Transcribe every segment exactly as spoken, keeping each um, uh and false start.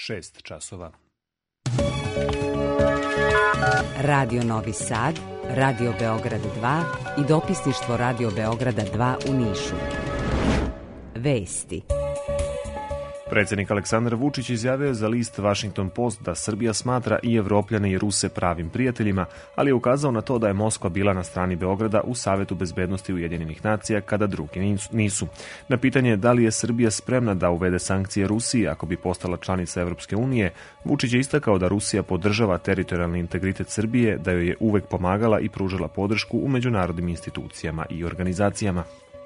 šest časova. Radio Novi Sad, Radio Beograd dva i dopisništvo Radio Beograda dva u Nišu. Vesti. Predsjednik Aleksandar Vučić izjavio je za list Washington Post da Srbija smatra i Evropljane i Ruse pravim prijateljima, ali je ukazao na to da je Moskva bila na strani Beograda u Savetu bezbednosti Ujedinjenih nacija kada drugi nisu. Na pitanje da li je Srbija spremna da uvede sankcije Rusiji ako bi postala članica Evropske unije, Vučić je istakao da Rusija podržava teritorijalni integritet Srbije, da joj je uvek pomagala i pružala podršku u međunarodnim institucijama i organizacijama.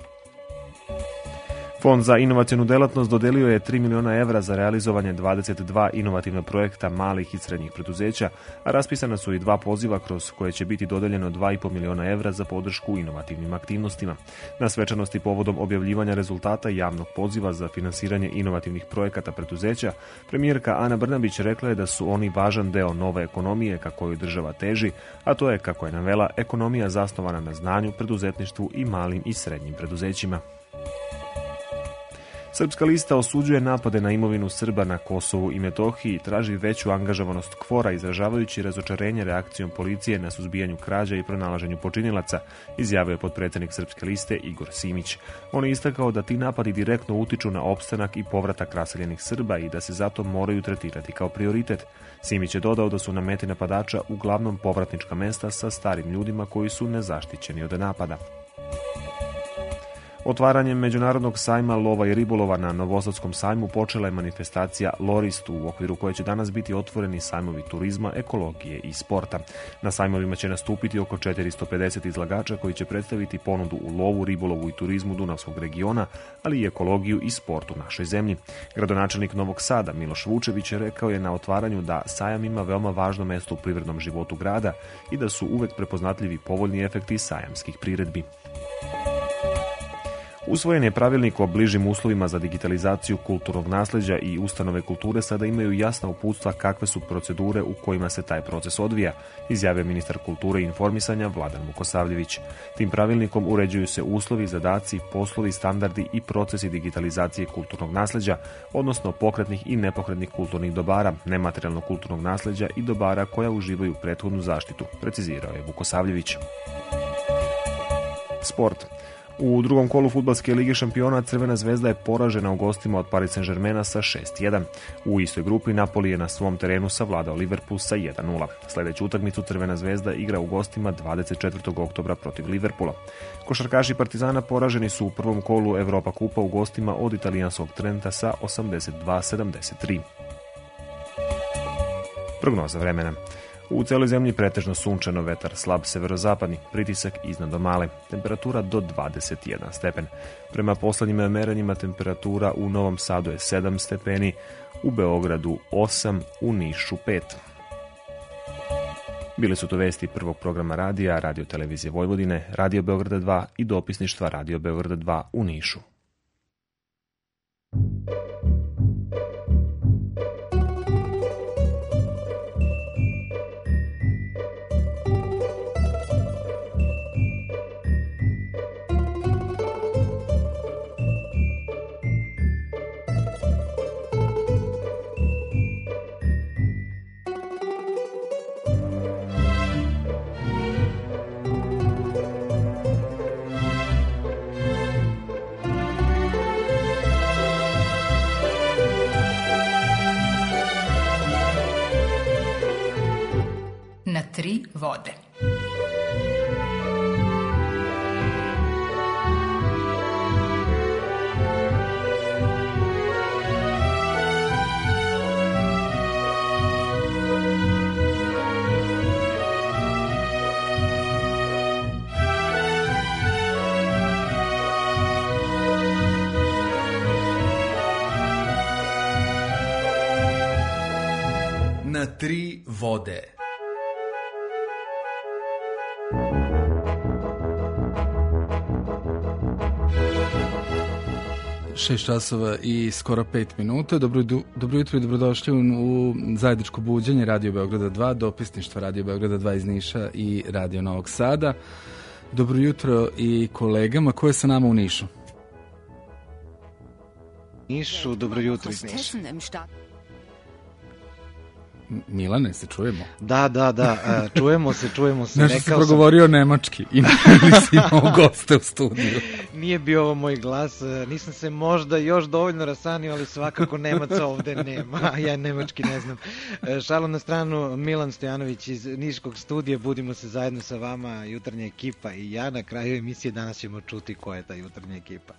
Fond za inovacionu delatnost dodelio je tri miliona evra za realizovanje dvadeset dva inovativna projekta malih i srednjih preduzeća, a raspisana su i dva poziva kroz koje će biti dodeljeno dva i po miliona evra za podršku inovativnim aktivnostima. Na svečanosti povodom objavljivanja rezultata javnog poziva za finansiranje inovativnih projekata preduzeća, premijerka Ana Brnabić rekla je da su oni važan deo nove ekonomije ka kojoj država teži, a to je, kako je navela, ekonomija zasnovana na znanju, preduzetništvu i malim i srednjim preduzećima. Srpska lista osuđuje napade na imovinu Srba na Kosovu i Metohiji i traži veću angažovanost KFOR-a, izražavajući razočarenje reakcijom policije na suzbijanju krađa i pronalaženju počinilaca, izjavio je potpredsjednik Srpske liste Igor Simić. On je istakao da ti napadi direktno utiču na opstanak i povratak raseljenih Srba i da se zato moraju tretirati kao prioritet. Simić je dodao da su na meti napadača uglavnom povratnička mesta sa starim ljudima koji su nezaštićeni od napada. Otvaranjem Međunarodnog sajma lova i ribolova na Novosadskom sajmu počela je manifestacija Lorist, u okviru koje će danas biti otvoreni sajmovi turizma, ekologije i sporta. Na sajmovima će nastupiti oko četiristo pedeset izlagača koji će predstaviti ponudu u lovu, ribolovu i turizmu Dunavskog regiona, ali i ekologiju i sport u našoj zemlji. Gradonačelnik Novog Sada Miloš Vučević rekao je na otvaranju da sajam ima veoma važno mesto u privrednom životu grada i da su uvek prepoznatljivi povoljni efekti sajamskih priredbi. Usvojen je pravilnik o bližim uslovima za digitalizaciju kulturnog nasleđa i ustanove kulture sada imaju jasna uputstva kakve su procedure u kojima se taj proces odvija, izjavio ministar kulture i informisanja Vladan Vukosavljević. Tim pravilnikom uređuju se uslovi, zadaci, poslovi, standardi i procesi digitalizacije kulturnog nasleđa, odnosno pokretnih i nepokretnih kulturnih dobara, nematerijalnog kulturnog nasleđa i dobara koja uživaju prethodnu zaštitu, precizirao je Vukosavljević. Sport. U drugom kolu fudbalske lige šampiona Crvena zvezda je poražena u gostima od Paris Saint-Germaina sa šest jedan. U istoj grupi Napoli je na svom terenu savladao Liverpool sa jedan nula. Sljedeću utakmicu Crvena zvezda igra u gostima dvadeset četvrtog oktobra protiv Liverpoola. Košarkaši Partizana poraženi su u prvom kolu Evropa kupa u gostima od italijanskog Trenta sa osamdeset dva sedamdeset tri. Prognoza vremena. U celoj zemlji pretežno sunčano, vetar slab severozapadni, pritisak iznad omale, temperatura do dvadeset jedan stepen. Prema poslednjim merenjima temperatura u Novom Sadu je sedam stepeni, u Beogradu osam, u Nišu pet. Bile su to vesti prvog programa radija, Radio Televizije Vojvodine, Radio Beograda dva i dopisništva Radio Beograda dva u Nišu. Na tri vode. Na tri vode. šest časova i skoro pet minuta. Dobro, dobro jutro i dobrodošli u, u zajedničko buđenje Radio Beograda dva, dopisništva Radio Beograda dva iz Niša i Radio Novog Sada. Dobro jutro i kolegama. Ko je sa nama u Nišu? Nišu, dobro jutro iz Niša. Milane, se čujemo? Da, da, da, čujemo se, čujemo se. Nešto si progovorio sam... nemački i nisi imao goste u studiju. Nije bio ovo moj glas, nisam se možda još dovoljno rasanio, ali svakako Nemaca ovde nema, ja nemački ne znam. Šalu na stranu, Milan Stojanović iz Niškog studija, budimo se zajedno sa vama, jutarnja ekipa i ja. Na kraju emisije danas ćemo čuti ko je ta jutarnja ekipa.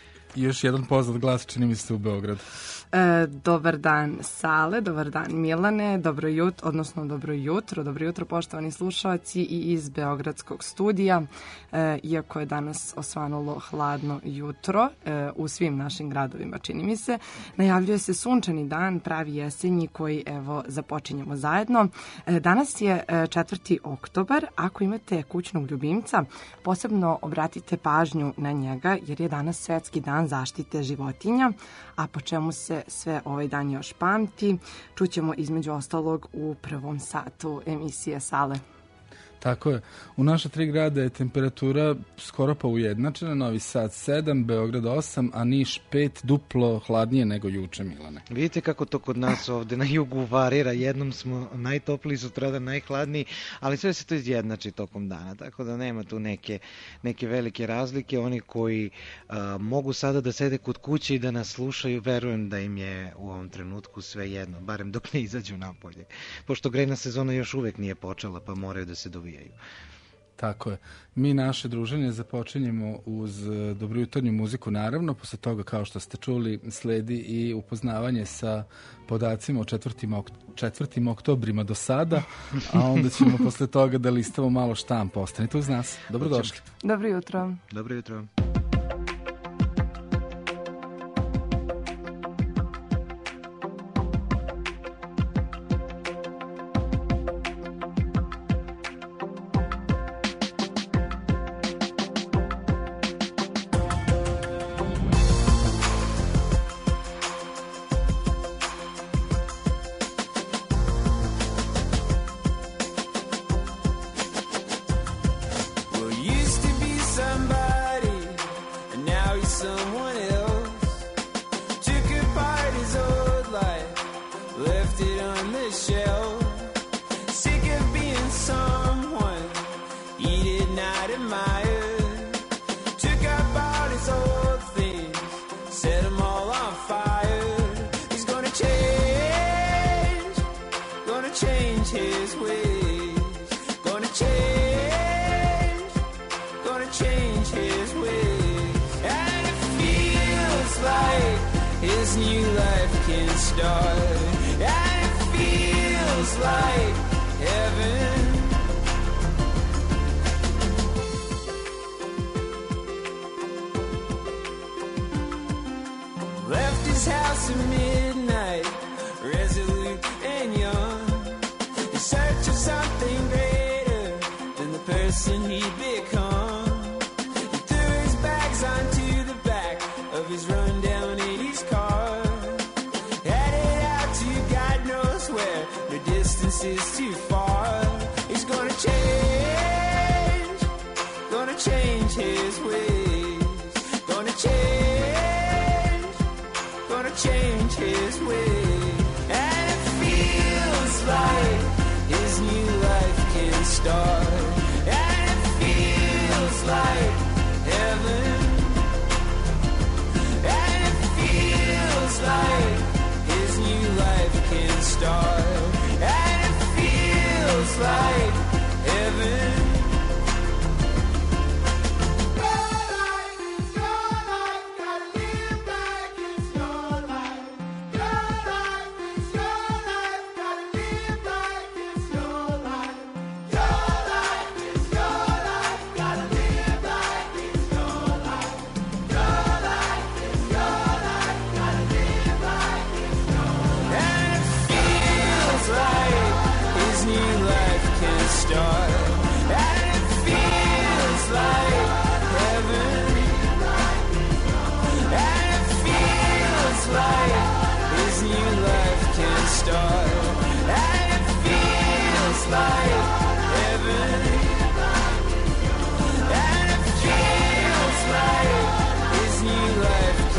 I još jedan poznat glas, čini mi se, u Beogradu. E, dobar dan Sale, dobar dan Milane, dobro jutro, odnosno dobro jutro, dobro jutro poštovani slušalci i iz Beogradskog studija. E, iako je danas osvanulo hladno jutro e, u svim našim gradovima, čini mi se, najavljuje se sunčani dan, pravi jesenji koji evo započinjemo zajedno. E, danas je četvrti oktobar, ako imate kućnog ljubimca, posebno obratite pažnju na njega jer je danas svetski dan zaštite životinja, a po čemu se sve ovaj dan još pamti, čućemo između ostalog u prvom satu emisije Sale. Tako je. U naša tri grada je temperatura skoro pa ujednačena, Novi Sad sedam, Beograd osam, a Niš pet, duplo hladnije nego juče, Milane. Vidite kako to kod nas ovde na jugu varira, jednom smo najtopliji, sutradan najhladniji, ali sve se to izjednači tokom dana, tako da nema tu neke, neke velike razlike. Oni koji a, mogu sada da sede kod kuće i da nas slušaju, verujem da im je u ovom trenutku sve jedno, barem dok ne izađu napolje, pošto grejna sezona još uvek nije počela, pa moraju da se dovijaju. Tako je. Mi naše druženje započinjemo uz dobrojutarnju muziku, naravno. Posle toga, kao što ste čuli, sledi i upoznavanje sa podacima o četvrtim, ok četvrtim oktobrima do sada, a onda ćemo posle toga da listamo malo štampa. Ostanite uz nas. Dobrodošli. Dobro jutro. Dobro jutro.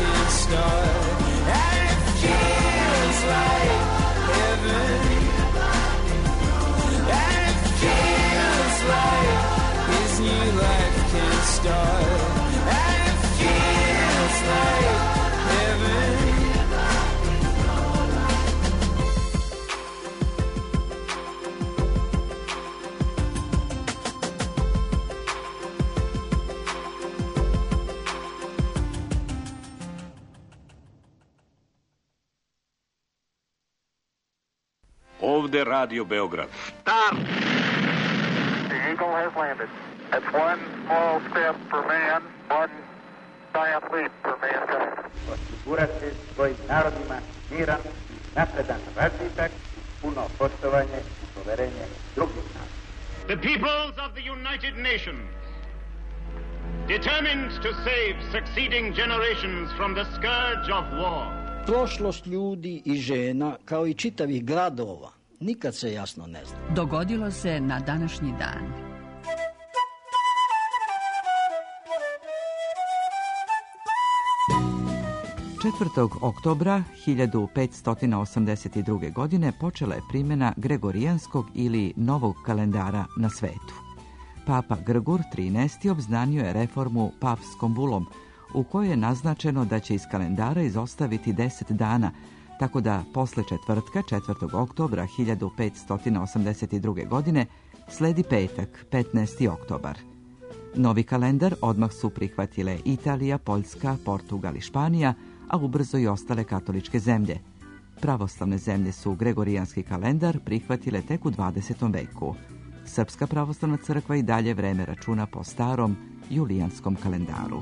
And it feels like heaven. Ovde Radio Beograd. Start! The Eagle has landed. That's one small step for man, one giant leap for mankind. Osigurati svojim narodima miran, napredan razvitak, puno poštovanje i poverenje drugih naroda. The peoples of the United Nations, determined to save succeeding generations from the scourge of war. Prošlost ljudi i žena, kao i čitavih gradova, nikad se jasno ne zna. Dogodilo se na današnji dan. četvrtog oktobra hiljadu petsto osamdeset druge. godine počela je primjena Gregorijanskog ili novog kalendara na svetu. Papa Grgur trinaesti. obznanio je reformu papskom bulom, u kojoj je naznačeno da će iz kalendara izostaviti deset dana, tako da posle četvrtka, četvrtog oktobra hiljadu petsto osamdeset druge. godine, sledi petak, petnaesti. oktobar. Novi kalendar odmah su prihvatile Italija, Poljska, Portugal i Španija, a ubrzo i ostale katoličke zemlje. Pravoslavne zemlje su Gregorijanski kalendar prihvatile tek u dvadesetom veku. Srpska pravoslavna crkva i dalje vreme računa po starom julijanskom kalendaru.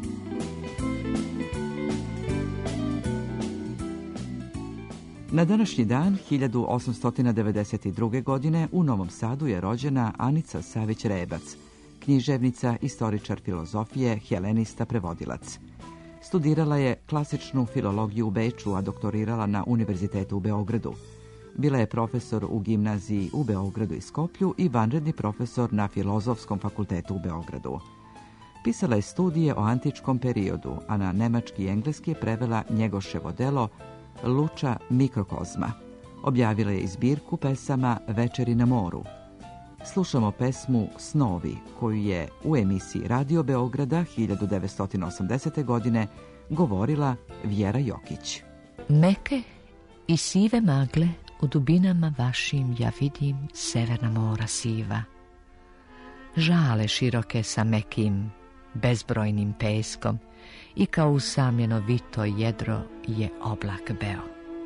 Na današnji dan, hiljadu osamsto devedeset druge. godine, u Novom Sadu je rođena Anica Savić-Rebac, književnica, istoričar filozofije, helenista, prevodilac. Studirala je klasičnu filologiju u Beču, a doktorirala na Univerzitetu u Beogradu. Bila je profesor u gimnaziji u Beogradu i Skoplju i vanredni profesor na Filozofskom fakultetu u Beogradu. Pisala je studije o antičkom periodu, a na nemački i engleski je prevela Njegoševo delo Luča mikrokozma. Objavila je i zbirku pesama Večeri na moru. Slušamo pesmu Snovi, koju je u emisiji Radio Beograda hiljadu devetsto osamdesete. godine govorila Vjera Jokić. Meke i sive magle u dubinama vašim ja vidim severna mora siva. Žale široke sa mekim, bezbrojnim peskom i kao usamljeno vito jedro je oblak beo.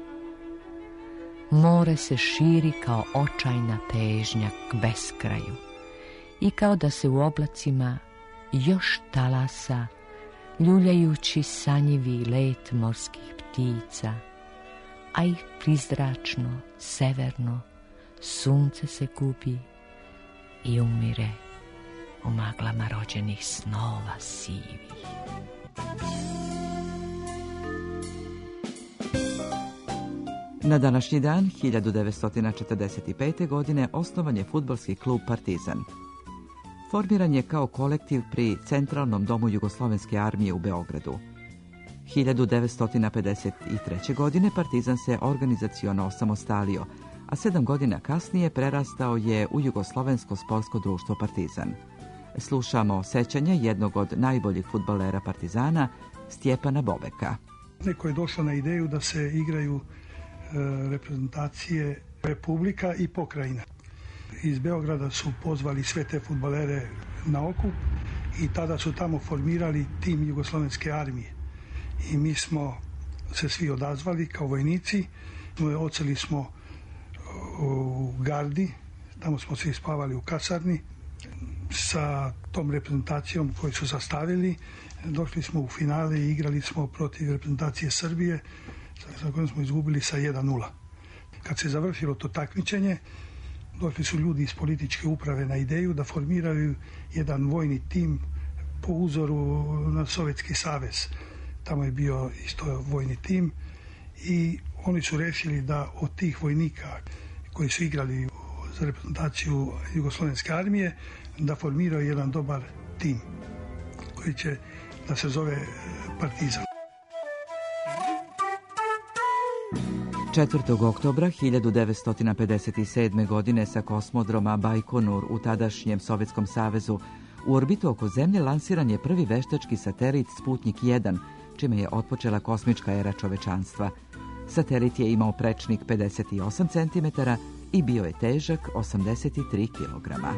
More se širi kao očajna težnja k beskraju i kao da se u oblacima još talasa, ljuljajući sanjivi let morskih ptica, a i prizračno, severno, sunce se gubi i umire u maglama rođenih snova sivih. Na današnji dan, hiljadu devetsto četrdeset pete. godine, osnovan je fudbalski klub Partizan. Formiran je kao kolektiv pri Centralnom domu Jugoslovenske armije u Beogradu. hiljadu devetsto pedeset treće. godine Partizan se organizaciono osamostalio, a sedam godina kasnije prerastao je u Jugoslovensko sportsko društvo Partizan. Slušamo sećanja jednog od najboljih fudbalera Partizana, Stjepana Bobeka. Neko je došao na ideju da se igraju reprezentacije republika i pokrajina. Iz Beograda su pozvali sve te fudbalere na okup i tada su tamo formirali tim Jugoslovenske armije. I mi smo se svi odazvali kao vojnici. Odseli smo u gardi, tamo smo svi spavali u kasarni. Sa tom reprezentacijom koju su sastavili došli smo u finale i igrali smo protiv reprezentacije Srbije, sa kojom smo izgubili sa jedan nula. Kad se završilo to takmičenje, došli su ljudi iz političke uprave na ideju da formiraju jedan vojni tim po uzoru na Sovjetski savez. Tamo je bio isto vojni tim i oni su rešili da od tih vojnika koji su igrali za reprezentaciju Jugoslovenske armije da formiraju jedan dobar tim koji će da se zove Partizan. četvrtog oktobra hiljadu devetsto pedeset sedme. godine sa kosmodroma Bajkonur u tadašnjem Sovjetskom savezu u orbitu oko Zemlje lansiran je prvi veštački satelit Sputnik jedan, čime je otpočela kosmička era čovečanstva. Satelit je imao prečnik pedeset osam centimetara i bio je težak osamdeset tri kilograma.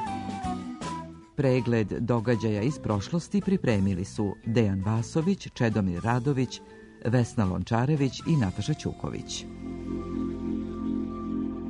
Pregled događaja iz prošlosti pripremili su Dejan Vasović, Čedomir Radović, Vesna Lončarević i Nataša Ćuković.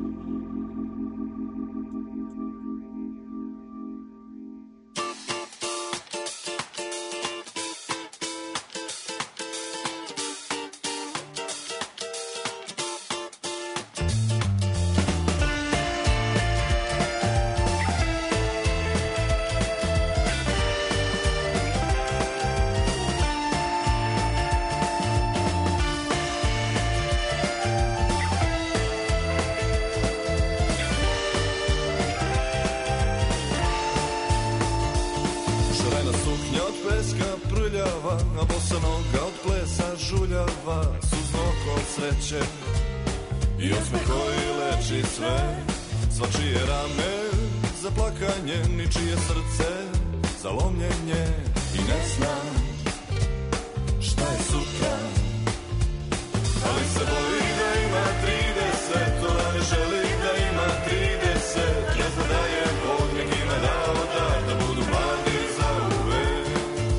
a bosa noga od plesa žuljava, suzno oko sreće i osmeh koji leči sve. Svačije rame za plakanje, ničije srce za lomljenje i ne znam šta je sutra, ali se boji da ima trideset, ona ne želi da ima trideset, ne zna da je Bog nekime dao dar da budu mladi za uvek.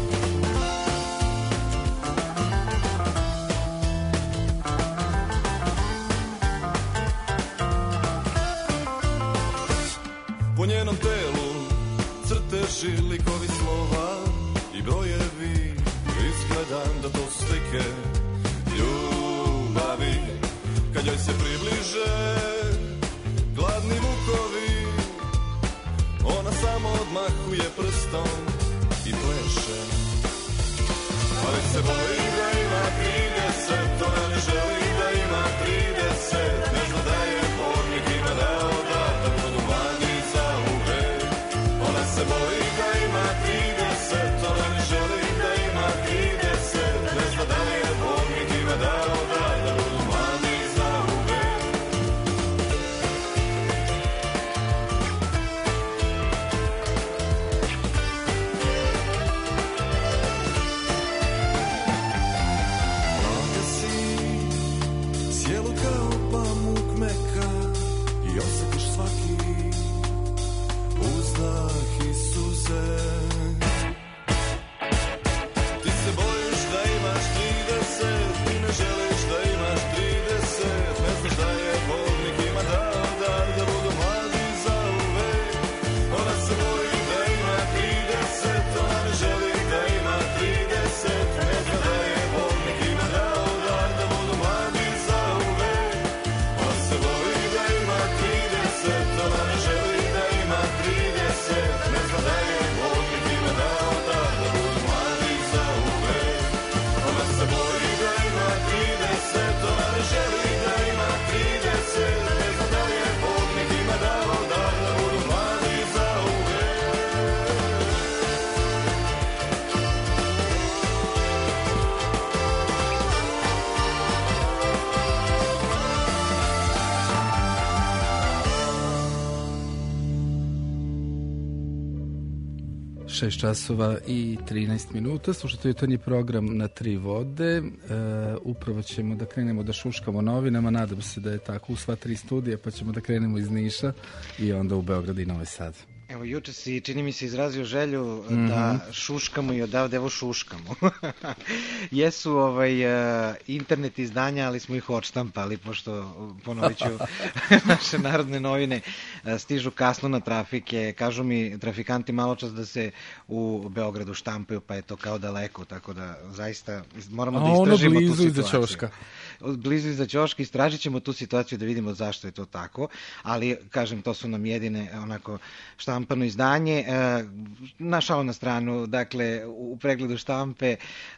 Po njenom telu crteži, likovi slova i brojevi, izgledam da to slike ljubavi. Kad joj se približe gladni vukovi, ona samo odmahuje prstom i pleše. Ali se boji da ima trideset, ona ne želi da ima trideset, ne zna da je Bog nekima dao dar da budu mladi za uvek. Ona se boji da ima trideset, ona ne želi da ima trideset, ne zna da je Bog nekima dao dar da budu mladi za uvek. Mlada si, sjelu kao pamuk meka i osjetiš svaki uzdah i suze. Ti se bojiš da imaš trideset, ti ne želiš da imaš trideset, ne znaš da je Bog nekima dao dar da budu mladi za uvek. Ona se boji da ima trideset, ona ne želi da ima trideset, ne zna da je Bog nekima dao dar da budu mladi za uvek. Ona se boji da ima trideset, ona ne želi da ima trideset, ne zna da je Bog nekima dao dar da budu mladi za uvek. Ona se boji da ima trideset, ona ne želi da ima trideset, ne zna da je Bog nekima dao dar da budu mladi za uvek. šest časova i trinaest minuta. Slušate jutarnji program Na tri vode. E, upravo ćemo da krenemo da šuškamo novinama. Nadam se da je tako u sva tri studija, pa ćemo da krenemo iz Niša i onda u Beograd i Novi Sad. Evo, juče si, čini mi se, izrazio želju Mhm. da šuškamo i odavde, evo šuškamo. Jesu ovaj, uh, internet izdanja, ali smo ih odštampali, pošto, ponovit ću, naše narodne novine uh, stižu kasno na trafike. Kažu mi trafikanti malo čas da se u Beogradu štampaju, pa je to kao daleko, tako da zaista moramo A da ono istražimo tu blizu iza situaciju. ćoška. Blizu iza ćoška, istražit ćemo tu situaciju da vidimo zašto je to tako, ali, kažem, to su nam jedine onako štampano izdanje. E, našao na stranu, dakle, u pregledu štampe e,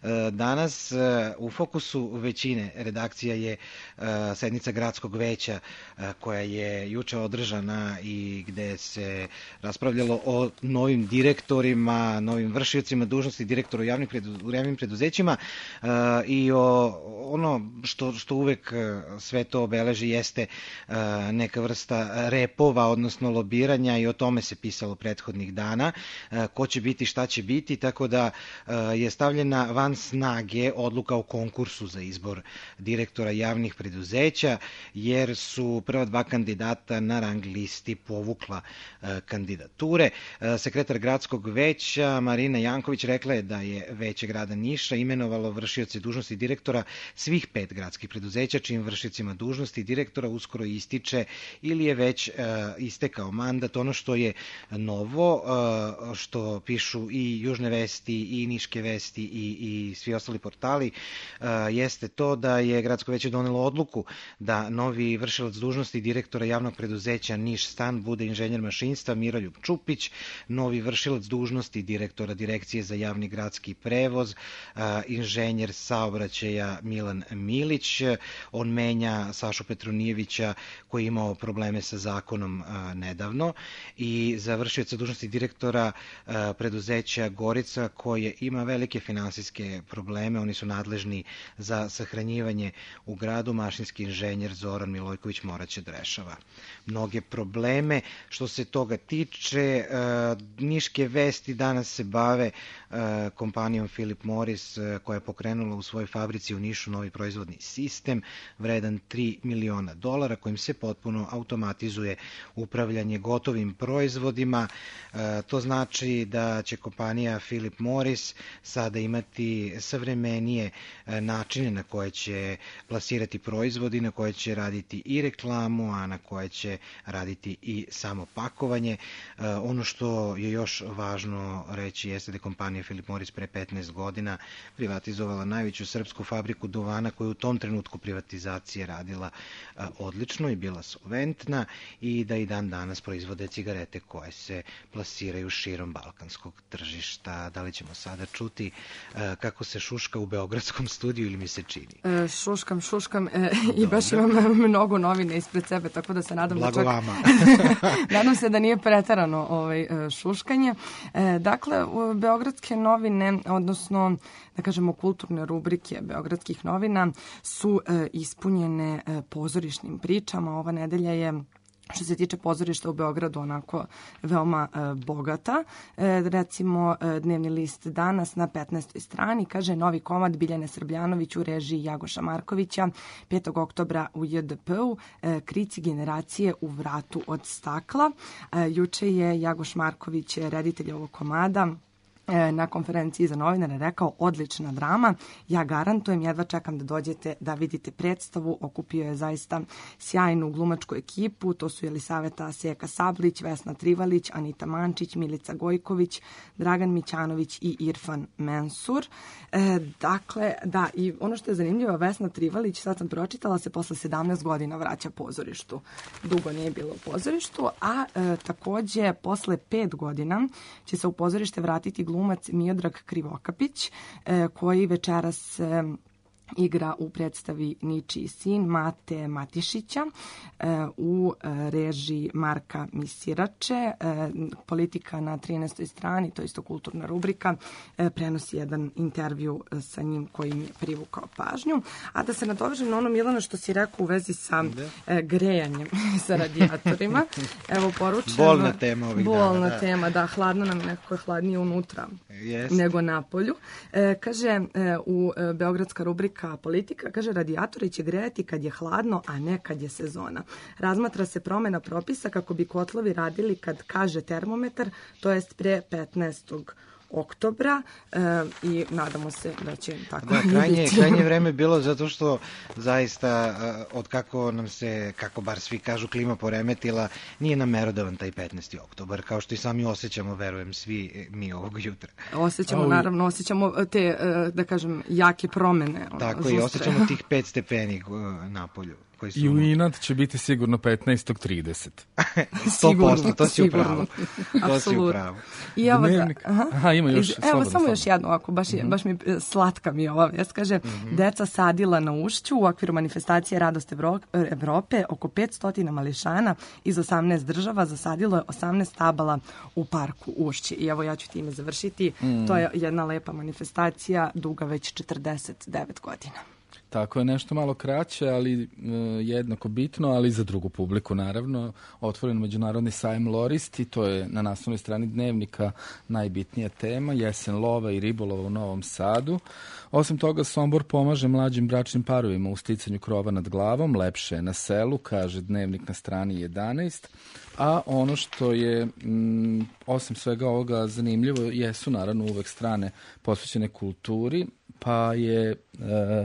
danas e, u fokusu većine redakcija je e, sednica gradskog veća e, koja je juče održana i gde se raspravljalo o novim direktorima, novim vršiocima dužnosti direktora u javnim, predu, u javnim preduzećima e, i o ono što, što uvek sve to obeleži jeste e, neka vrsta repova, odnosno lobiranja, i o tome se pisalo prethodnih dana, ko će biti, šta će biti, tako da je stavljena van snage odluka o konkursu za izbor direktora javnih preduzeća, jer su prva dva kandidata na rang listi povukla kandidature. Sekretar gradskog veća Marina Janković rekla je da je veće grada Niša imenovalo vršioce dužnosti direktora svih pet gradskih preduzeća, čijim vršiocima dužnosti direktora uskoro ističe ili je već istekao mandat. Ono što je novo, što pišu i Južne vesti i Niške vesti i, i svi ostali portali, jeste to da je gradsko veće donelo odluku da novi vršilac dužnosti direktora javnog preduzeća Niš Stan bude inženjer mašinstva Miroljub Čupić, novi vršilac dužnosti direktora Direkcije za javni gradski prevoz inženjer saobraćaja Milan Milić. On menja Sašu Petronijevića koji je imao probleme sa zakonom nedavno, i za vršioca dužnosti direktora preduzeća Gorica, koje ima velike finansijske probleme. Oni su nadležni za sahranjivanje u gradu. Mašinski inženjer Zoran Milojković moraće da rešava mnoge probleme. Što se toga tiče, Niške vesti danas se bave kompanijom Philip Morris, koja je pokrenula u svojoj fabrici u Nišu novi proizvodni sistem vredan tri miliona dolara, kojim se potpuno automatizuje upravljanje gotovim proizvodima. To znači da će kompanija Philip Morris sada imati savremenije načine na koje će plasirati proizvodi, na koje će raditi i reklamu, a na koje će raditi i samo pakovanje. Ono što je još važno reći jeste da je kompanija Philip Morris pre petnaest godina privatizovala najveću srpsku fabriku duvana, koja u tom trenutku privatizacije radila odlično i bila solventna, i da i dan danas proizvode cigarete koje se plasiraju širom balkanskog tržišta. Da li ćemo sada čuti kako se šuška u beogradskom studiju ili mi se čini? E, šuškam, šuškam e, i baš imam mnogo novine ispred sebe, tako da se nadam Blago da čak... vama. nadam se da nije preterano ovaj, šuškanje. E, dakle, beogradske novine, odnosno da kažemo kulturne rubrike beogradskih novina su e, ispunjene e, pozorišnim pričama. Ova nedelja je, što se tiče pozorišta u Beogradu, onako veoma e, bogata. E, recimo, e, dnevni list danas na petnaestoj strani kaže novi komad Biljane Srbljanović u režiji Jagoša Markovića petog oktobra u J D P-u, e, Krici generacije u vratu od stakla. E, juče je Jagoš Marković, reditelj ovog komada, na konferenciji za novinare rekao: odlična drama, ja garantujem, jedva čekam da dođete da vidite predstavu. Okupio je zaista sjajnu glumačku ekipu, to su Jelisaveta Seka Sablić, Vesna Trivalić, Anita Mančić, Milica Gojković, Dragan Mićanović i Irfan Mensur. E, dakle, da, i ono što je zanimljivo, Vesna Trivalić, sad sam pročitala, se posle sedamnaest godina vraća pozorištu. Dugo nije bilo u pozorištu, a e, takođe posle pet godina će se u pozorište vratiti glumac Miodrag Krivokapić, e, koji večeras e, igra u predstavi Ničiji sin Mate Matišića e, u e, režiji Marka Misirače. E, Politika na trinaestoj strani, to je isto kulturna rubrika, e, prenosi jedan intervju sa njim koji mi je privukao pažnju. A da se nadovežem na ono, Milana, što si rekao u vezi sa e, grejanjem sa radijatorima. Evo, poručujem. Bolna tema ovih dana. Bolna da. tema, da, hladno nam je, nekako je hladnije unutra Yes. nego napolju. E, kaže, e, u e, beogradska rubrika Politika, kaže, radijatori će grejati kad je hladno, a ne kad je sezona. Razmatra se promena propisa kako bi kotlovi radili kad kaže termometar, to jest pre petnaestog oktobra, e, i nadamo se da će tako da, krajnje, krajnje vreme bilo, zato što zaista od kako nam se, kako bar svi kažu, klima poremetila, nije nam merodavan taj petnaesti oktobar, kao što i sami osjećamo, verujem, svi mi ovog jutra. Osjećamo, naravno, osjećamo te, da kažem, jake promene. Tako i osjećamo tih pet stepeni na polju. I u inat će biti sigurno petnaestog trideset. sto posto, to si upravo. To si upravo. I evo da, aha. Aha, ima još, evo slobodno, samo slobodno. još jedno, ako baš, je, mm-hmm. baš mi slatka mi je ova vest, kaže, mm-hmm. deca sadila na Ušću u okviru manifestacije Radost Evrope, oko petsto mališana iz osamnaest država zasadilo je osamnaest stabala u parku Ušće. I evo, ja ću time završiti. Mm. To je jedna lepa manifestacija, duga već četrdeset devet godina. Tako je, nešto malo kraće, ali e, jednako bitno, ali za drugu publiku, naravno. Otvoren međunarodni sajam Loristi, to je na naslovnoj strani Dnevnika najbitnija tema, jesen lova i ribolova u Novom Sadu. Osim toga, Sombor pomaže mlađim bračnim parovima u sticanju krova nad glavom, lepše je na selu, kaže Dnevnik na strani jedanaest. A ono što je, m, osim svega ovoga, zanimljivo, jesu naravno uvek strane posvećene kulturi, pa je... E,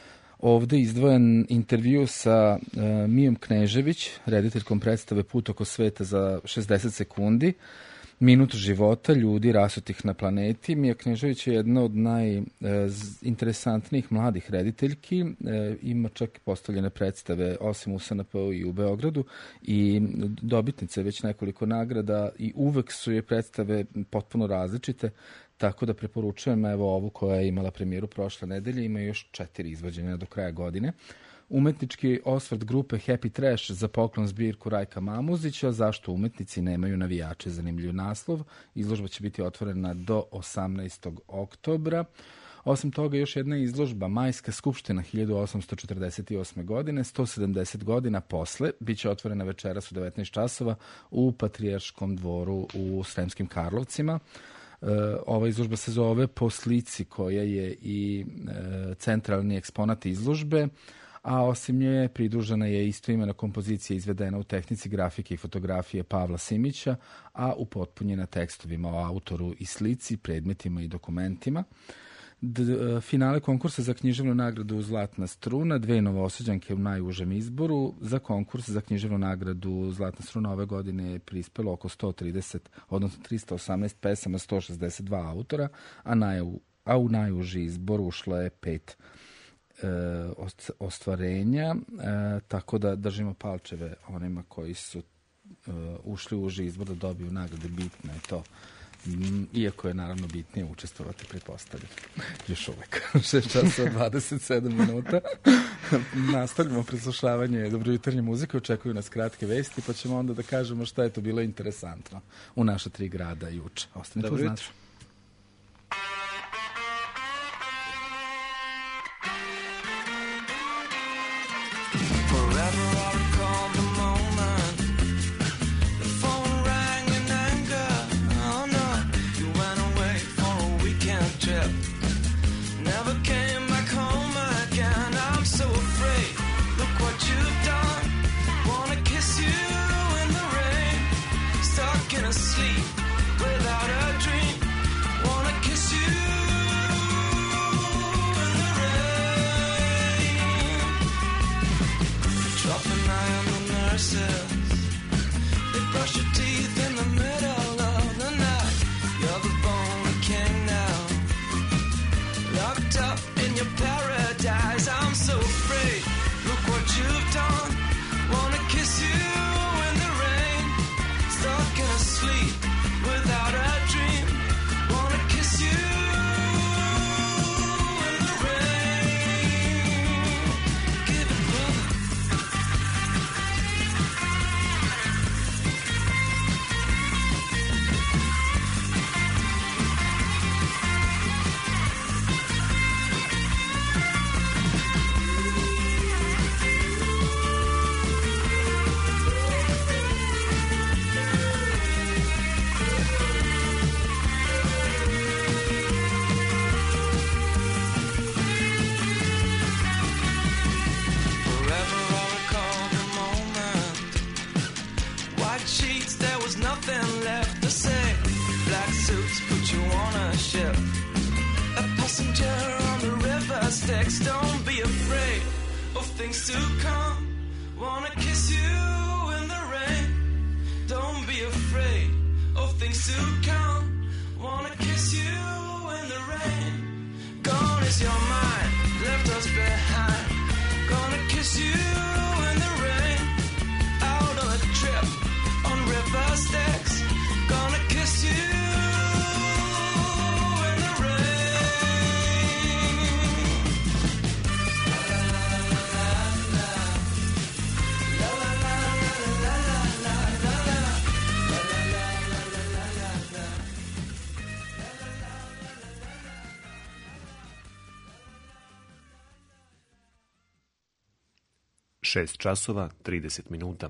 ovde izdvojen intervju sa uh, Mijom Knežević, rediteljkom predstave Put oko sveta za šezdeset sekundi, minut života ljudi rasutih na planeti. Mija Knežević je jedna od najinteresantnijih uh, mladih rediteljki. Uh, ima čak i postavljene predstave osim u S N P-u i u Beogradu i dobitnice već nekoliko nagrada i uvek su je predstave potpuno različite. Tako da preporučujem evo ovu koja je imala premijeru prošle nedelje, ima još četiri izvođenja do kraja godine. Umetnički osvrt grupe Happy Trash za poklon zbirku Rajka Mamuzića. Zašto umetnici nemaju navijače? Zanimljiv naslov. Izložba će biti otvorena do osamnaestog oktobra. Osim toga, još jedna izložba, Majska skupština hiljadu osamsto četrdeset osme. godine, sto sedamdeset godina posle, bit će otvorena večeras u devetnaest časova u Patrijarškom dvoru u Sremskim Karlovcima. E, ova izložba se zove po slici koja je i e, centralni eksponat izložbe, a osim nje pridružena je istoimena kompozicija izvedena u tehnici grafike i fotografije Pavla Simića, a upotpunjena tekstovima o autoru i slici, predmetima i dokumentima. D, finale konkursa za književnu nagradu Zlatna struna, dve Novosađanke u najužem izboru. Za konkurs za književnu nagradu Zlatna struna ove godine je prispelo oko sto trideset, odnosno tristo osamnaest pesama, sto šezdeset dva autora, a, naj, a u najuži izbor ušlo je pet e, ostvarenja, e, tako da držimo palčeve onima koji su e, ušli u uži izbor da dobiju nagrade. Bitno je to. Iako je naravno bitnije učestvovati, pretpostavljam. Još uvek. šest časova dvadeset sedam minuta. Nastavljamo preslušavanje dobrojutarnje muzike, očekuju nas kratke vesti, pa ćemo onda da kažemo šta je to bilo interesantno u naša tri grada juče. Ostanite uz nas. Don't be afraid of things to come. Wanna kiss you in the rain. Don't be afraid of things to come. Wanna kiss you in the rain. Gone is your mind, left us behind. Gonna kiss you in the rain. Out on a trip on river Styx. Gonna kiss you. šest časova, trideset minuta.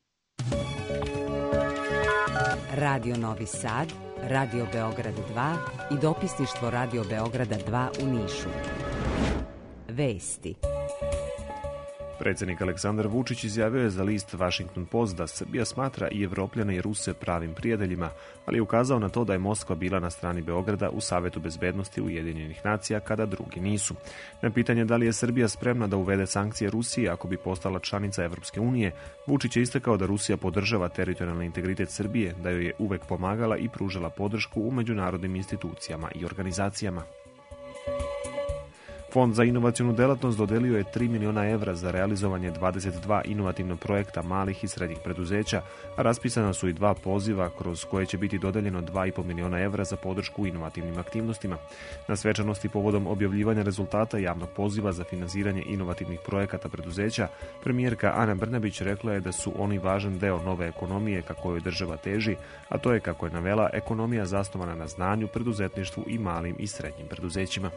Radio Novi Sad, Radio Beograd dva i dopisništvo Radio Beograda dva u Nišu. Vesti. Predsjednik Aleksandar Vučić izjavio je za list Washington Post da Srbija smatra i Evropljane i Ruse pravim prijateljima, ali je ukazao na to da je Moskva bila na strani Beograda u Savetu bezbednosti Ujedinjenih nacija kada drugi nisu. Na pitanje da li je Srbija spremna da uvede sankcije Rusiji ako bi postala članica Evropske unije, Vučić je istakao da Rusija podržava teritorijalni integritet Srbije, da joj je uvek pomagala i pružala podršku u međunarodnim institucijama i organizacijama. Fond za inovacijnu delatnost dodelio je tri miliona evra za realizovanje dvadeset dva inovativna projekta malih i srednjih preduzeća, a raspisana su i dva poziva kroz koje će biti dodeljeno dva i pol miliona evra za podršku inovativnim aktivnostima. Na svečanosti povodom objavljivanja rezultata javnog poziva za finansiranje inovativnih projekata preduzeća, premijerka Ana Brnabić rekla je da su oni važan deo nove ekonomije ka kojoj država teži, a to je, kako je navela, ekonomija zasnovana na znanju, preduzetništvu i malim i srednjim preduzećima.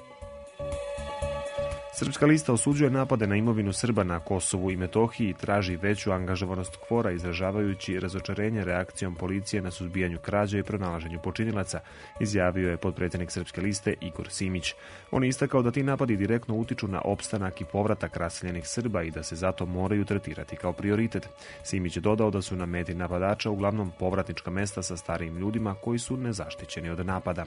Srpska lista osuđuje napade na imovinu Srba na Kosovu i Metohiji i traži veću angažovanost KFOR-a, izražavajući razočarenje reakcijom policije na suzbijanju krađa i pronalaženju počinilaca, izjavio je potpredsjednik Srpske liste Igor Simić. On je istakao da ti napadi direktno utiču na opstanak i povratak raseljenih Srba i da se zato moraju tretirati kao prioritet. Simić je dodao da su na meti napadača uglavnom povratnička mesta sa starijim ljudima koji su nezaštićeni od napada.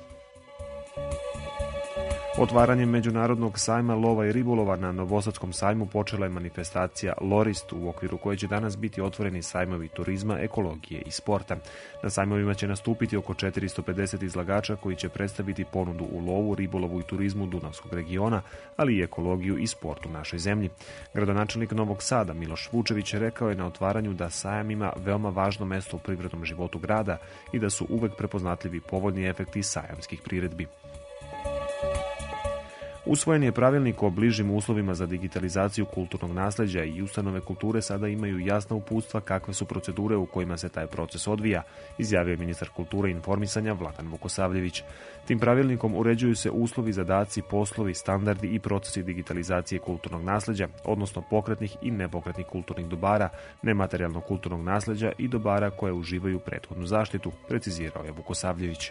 Otvaranjem Međunarodnog sajma lova i ribolova na Novosadskom sajmu počela je manifestacija Lorist, u okviru koje će danas biti otvoreni sajmovi turizma, ekologije i sporta. Na sajmovima će nastupiti oko četiristo pedeset izlagača koji će predstaviti ponudu u lovu, ribolovu i turizmu Dunavskog regiona, ali i ekologiju i sport u našoj zemlji. Gradonačelnik Novog Sada Miloš Vučević rekao je na otvaranju da sajam ima veoma važno mesto u privrednom životu grada i da su uvek prepoznatljivi povoljni efekti sajamskih priredbi. Usvojen je pravilnik o bližim uslovima za digitalizaciju kulturnog nasleđa i ustanove kulture sada imaju jasna uputstva kakve su procedure u kojima se taj proces odvija, izjavio je ministar kulture i informisanja Vladan Vukosavljević. Tim pravilnikom uređuju se uslovi, zadaci, poslovi, standardi i procesi digitalizacije kulturnog nasleđa, odnosno pokretnih i nepokretnih kulturnih dobara, nematerijalnog kulturnog nasleđa i dobara koje uživaju prethodnu zaštitu, precizirao je Vukosavljević.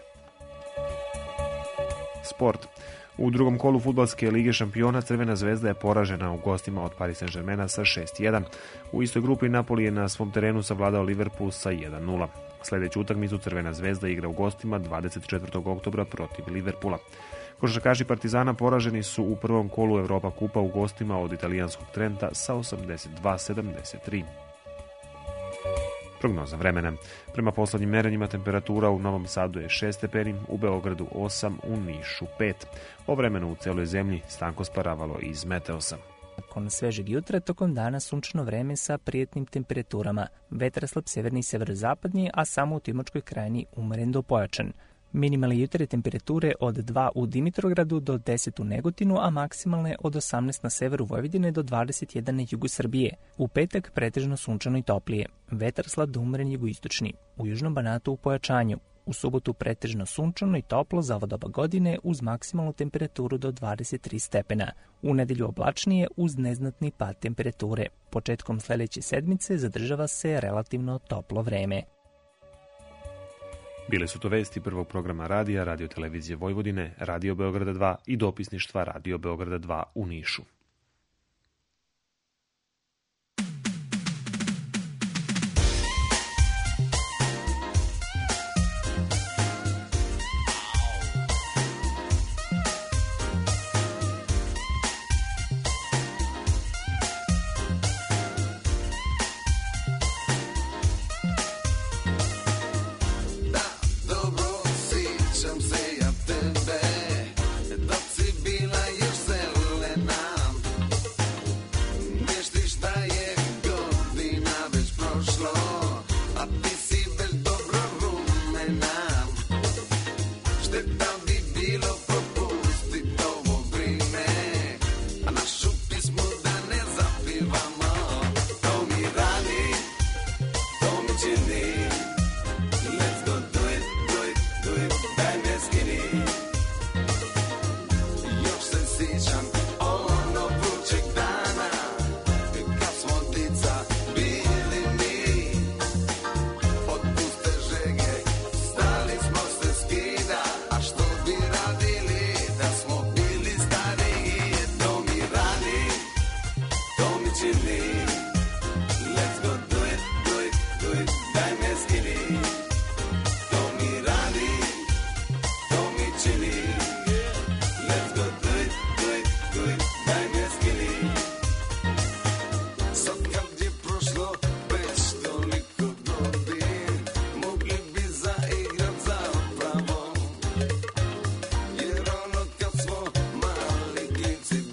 Sport. U drugom kolu fudbalske lige šampiona Crvena zvezda je poražena u gostima od Paris Saint-Germaina sa šest jedan. U istoj grupi Napoli je na svom terenu savladao Liverpool sa jedan nula. Sljedeću utakmicu Crvena zvezda igra u gostima dvadeset četvrtog oktobra protiv Liverpoola. Košarkaši Partizana poraženi su u prvom kolu Europa kupa u gostima od italijanskog Trenta sa osamdeset dva sedamdeset tri. Prognoza vremena. Prema poslednjim merenjima temperatura u Novom Sadu je šest stepeni, u Beogradu osam, u Nišu pet. O vremenu u celoj zemlji Stanko Sparavalo iz Meteosa. Nakon svežeg jutra, tokom dana sunčano vreme sa prijetnim temperaturama. Vetar slab severni i severozapadni, a samo u Timočkoj krajini umeren do pojačan. Minimalne jutarnje temperature od dva u Dimitrogradu do deset u Negotinu, a maksimalne od osamnaest na severu Vojvodine do dvadeset jedan na jugu Srbije. U petak pretežno sunčano i toplije. Vetar slab do umeren jugoistočni. U južnom Banatu u pojačanju. U subotu pretežno sunčano i toplo za ovo doba godine uz maksimalnu temperaturu do dvadeset tri stepena. U nedelju oblačnije uz neznatni pad temperature. Početkom sledeće sedmice zadržava se relativno toplo vreme. Bile su to vesti prvog programa radija, Radio televizije Vojvodine, Radio Beograda dva i dopisništva Radio Beograda dva u Nišu. Jer ono kad smo mali klinci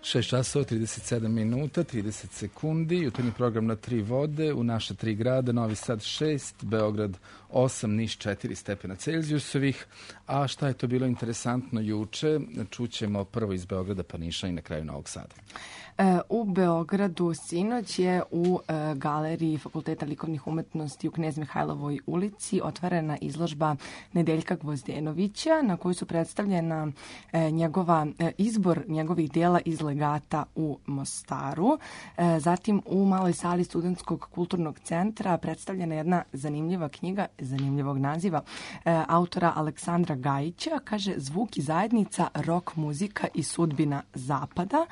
šest časova, trideset sedam minuta, trideset sekundi, jutarnji program na tri vode, u naša tri grada, Novi Sad šest, Beograd osam, Niš četiri stepena Celzijusovih. A šta je to bilo interesantno juče, čućemo prvo iz Beograda pa Niša i na kraju Novog Sada. U Beogradu sinoć je u galeriji Fakulteta likovnih umetnosti u Knez Mihajlovoj ulici otvorena izložba Nedeljka Gvozdenovića na kojoj su predstavljena njegova izbor njegovih dela iz legata u Mostaru. Zatim u maloj sali Studentskog kulturnog centra predstavljena jedna zanimljiva knjiga zanimljivog naziva autora Aleksandra Gajića, kaže Zvuk i zajednica, rok muzika i sudbina Zapada.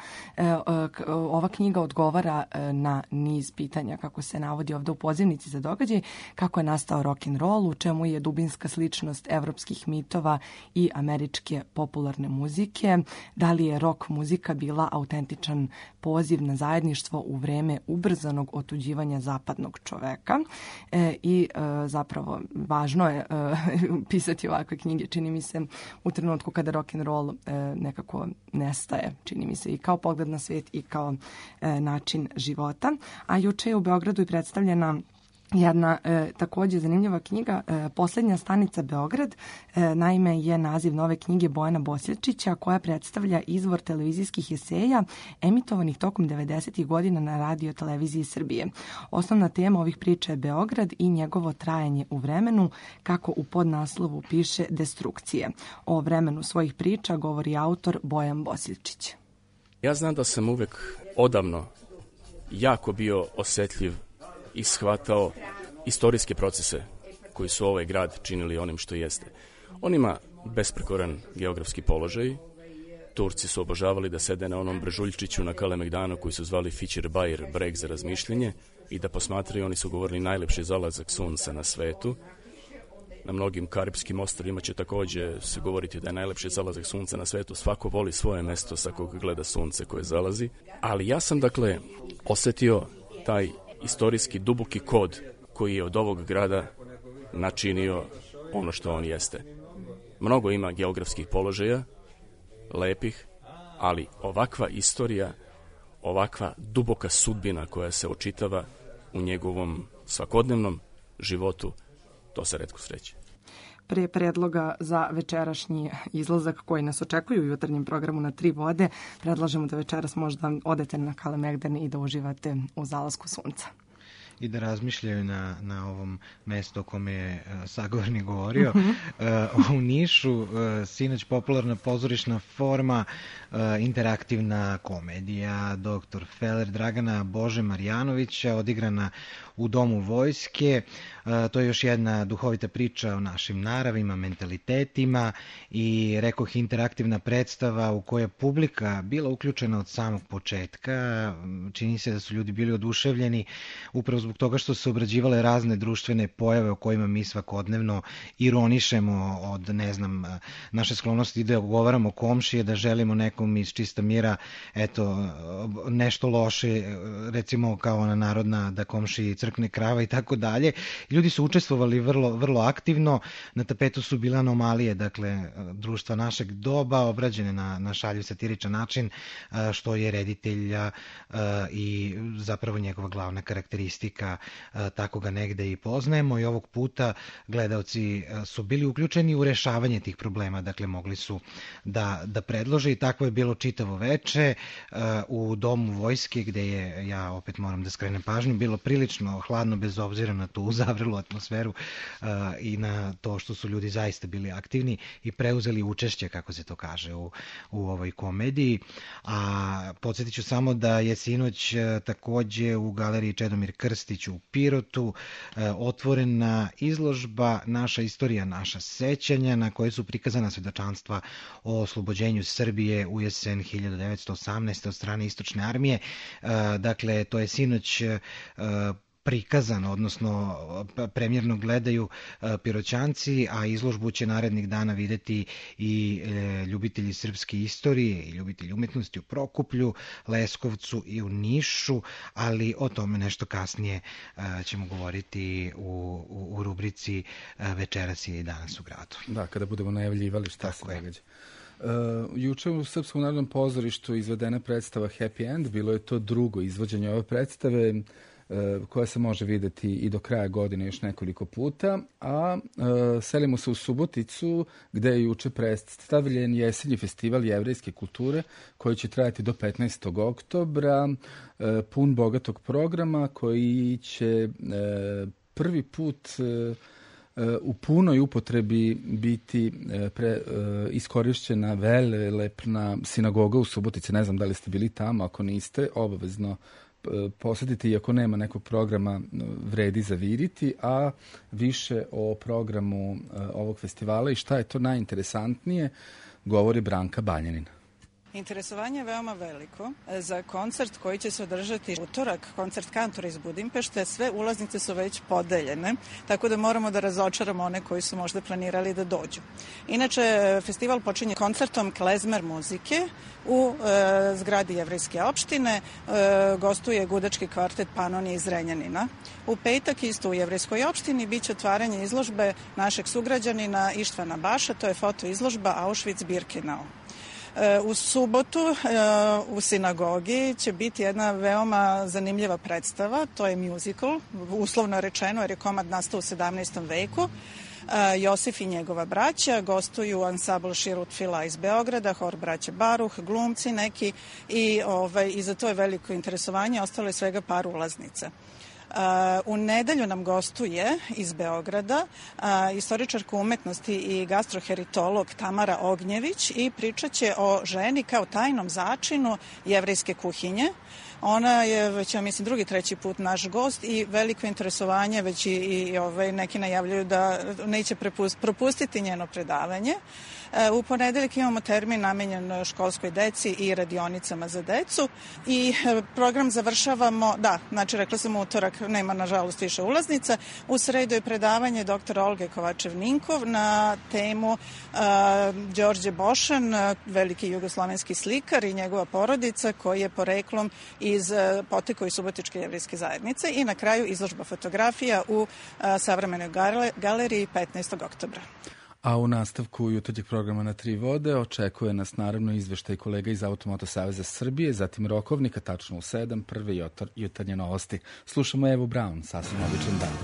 Ova knjiga odgovara na niz pitanja, kako se navodi ovdje u pozivnici za događaj, kako je nastao rock'n'roll, u čemu je dubinska sličnost evropskih mitova i američke popularne muzike, da li je rock muzika bila autentičan poziv na zajedništvo u vreme ubrzanog otuđivanja zapadnog čoveka. E, I e, zapravo važno je e, pisati ovakve knjige, čini mi se, u trenutku kada rock'n'roll e, nekako nestaje, čini mi se, i kao pogled na svijet i kao e, način života. A juče je u Beogradu i predstavljena jedna e, također zanimljiva knjiga, e, Posljednja stanica Beograd. E, naime je naziv nove knjige Bojana Bosiljčića koja predstavlja izvor televizijskih eseja emitovanih tokom devedesetih godina na radio televiziji Srbije. Osnovna tema ovih priča je Beograd i njegovo trajanje u vremenu, kako u podnaslovu piše destrukcije. O vremenu svojih priča govori autor Bojan Bosiljčić. Ja znam da sam uvek odavno jako bio osjetljiv i shvatao istorijske procese koji su ovaj grad činili onim što jeste. On ima besprekoran geografski položaj. Turci su obožavali da sede na onom brežuljčiću na Kalemegdanu koji su zvali Fićer Bajir, breg za razmišljenje, i da posmatraju. Oni su govorili najlepši zalazak sunca na svetu. Na mnogim karipskim ostrvima će također se govoriti da je najlepši zalazak sunca na svetu. Svako voli svoje mesto sa kog gleda sunce koje zalazi. Ali ja sam, dakle, osjetio taj istorijski duboki kod koji je od ovog grada načinio ono što on jeste. Mnogo ima geografskih položaja, lepih, ali ovakva istorija, ovakva duboka sudbina koja se očitava u njegovom svakodnevnom životu, to se retko sreće. Pre predloga za večerašnji izlazak koji nas očekuju u jutarnjem programu na tri vode, predlažemo da večeras možda odete na Kalemegdan i da uživate u zalasku sunca. I da razmišljaju na, na ovom mestu o kome je uh, sagovornik govorio. Uh, u Nišu uh, sinoć popularna pozorišna forma, uh, interaktivna komedija doktor Feller Dragana Bože Marjanovića, odigrana u Domu vojske. Uh, to je još jedna duhovita priča o našim naravima, mentalitetima i, rekoh, interaktivna predstava u kojoj je publika bila uključena od samog početka. Čini se da su ljudi bili oduševljeni upravo zbog toga što su obrađivale razne društvene pojave o kojima mi svakodnevno ironišemo od, ne znam, naše sklonosti da govaramo komšije, da želimo nekom iz čista mira, eto, nešto loše, recimo kao ona narodna da komšiji crkne krava i tako dalje. Ljudi su učestvovali vrlo, vrlo aktivno, na tapetu su bile anomalije, dakle, društva našeg doba, obrađene na, na šaljiv satiričan način, što je reditelja i zapravo njegova glavna karakteristika. Tako ga negde i poznajemo, i ovog puta gledaoci su bili uključeni u rešavanje tih problema, dakle mogli su da, da predlože, i tako je bilo čitavo veče u Domu vojske, gde je, ja opet moram da skrenem pažnju, bilo prilično hladno bez obzira na tu zavrelu atmosferu i na to što su ljudi zaista bili aktivni i preuzeli učešće, kako se to kaže, u, u ovoj komediji. A podsjetit ću samo da je sinoć takođe u galeriji Čedomir Krstić u Pirotu otvorena izložba Naša istorija, naša sećanja, na kojoj su prikazana svedočanstva o oslobođenju Srbije u jesen hiljadu devetsto osamnaeste. od strane Istočne armije. Dakle, to je sinoć prikazano, odnosno premjerno gledaju Piroćanci, a izložbu će narednih dana videti i ljubitelji srpske istorije i ljubitelji umetnosti u Prokuplju, Leskovcu i u Nišu, ali o tome nešto kasnije ćemo govoriti u, u, u rubrici Večeras je i danas u gradu. Da, kada budemo najavljivali šta se događa. juče u Srpskom narodnom pozorištu izvedena predstava Happy End, bilo je to drugo izvođenje ove predstave koja se može videti i do kraja godine još nekoliko puta, a e, selimo se u Suboticu gde je juče predstavljen jesenji festival jevrejske kulture koji će trajati do petnaestog oktobra, e, pun bogatog programa koji će e, prvi put e, u punoj upotrebi biti pre, iskorišćena velelepna sinagoga u Subotici. Ne znam da li ste bili tamo, ako niste, obavezno posjetiti, iako nema nekog programa, vredi zaviriti, a više o programu ovog festivala i šta je to najinteresantnije govori Branka Banjanin. Interesovanje je veoma veliko za koncert koji će se održati utorak, koncert kantora iz Budimpešte. Sve ulaznice su već podeljene, tako da moramo da razočaramo one koji su možda planirali da dođu. Inače, festival počinje koncertom klezmer muzike u e, zgradi Jevrejske opštine. E, gostuje gudački kvartet Panonije iz Renjanina. U petak isto u Jevrejskoj opštini biće otvaranje izložbe našeg sugrađanina Ištvana Baša, to je fotoizložba Auschwitz-Birkenau. U subotu u sinagogi će biti jedna veoma zanimljiva predstava, to je musical, uslovno rečeno jer je komad nastao u sedamnaestom veku. Josif i njegova braća gostuju ansambl Širut Fila iz Beograda, hor braće Baruh, glumci neki i, ovaj, i za to je veliko interesovanje, ostalo je svega par ulaznica. U nedelju nam gostuje iz Beograda istoričarka umetnosti i gastroheritolog Tamara Ognjević i pričat će o ženi kao tajnom začinu jevrejske kuhinje. Ona je već, ja mislim, drugi, treći put naš gost i veliko interesovanje, već i, i ovaj, neki najavljuju da neće prepust, propustiti njeno predavanje. U ponedeljak imamo termin namenjen školskoj deci i radionicama za decu i program završavamo, da, znači rekla sam utorak, nema nažalost više ulaznica, u sredu je predavanje doktora Olge Kovačev-Ninkov na temu uh, Đorđe Bošan, veliki jugoslovenski slikar i njegova porodica koji je poreklom iz uh, potekao iz Subotičke jevrejske zajednice i na kraju izložba fotografija u uh, savremenoj galeriji petnaestog oktobra. A u nastavku jutarnjeg programa Na tri vode očekuje nas naravno izveštaj kolega iz Automoto Saveza Srbije, zatim Rokovnika, tačno u sedam, prve jutar, jutarnje novosti. Slušamo Evu Braun, sasvim običan dan.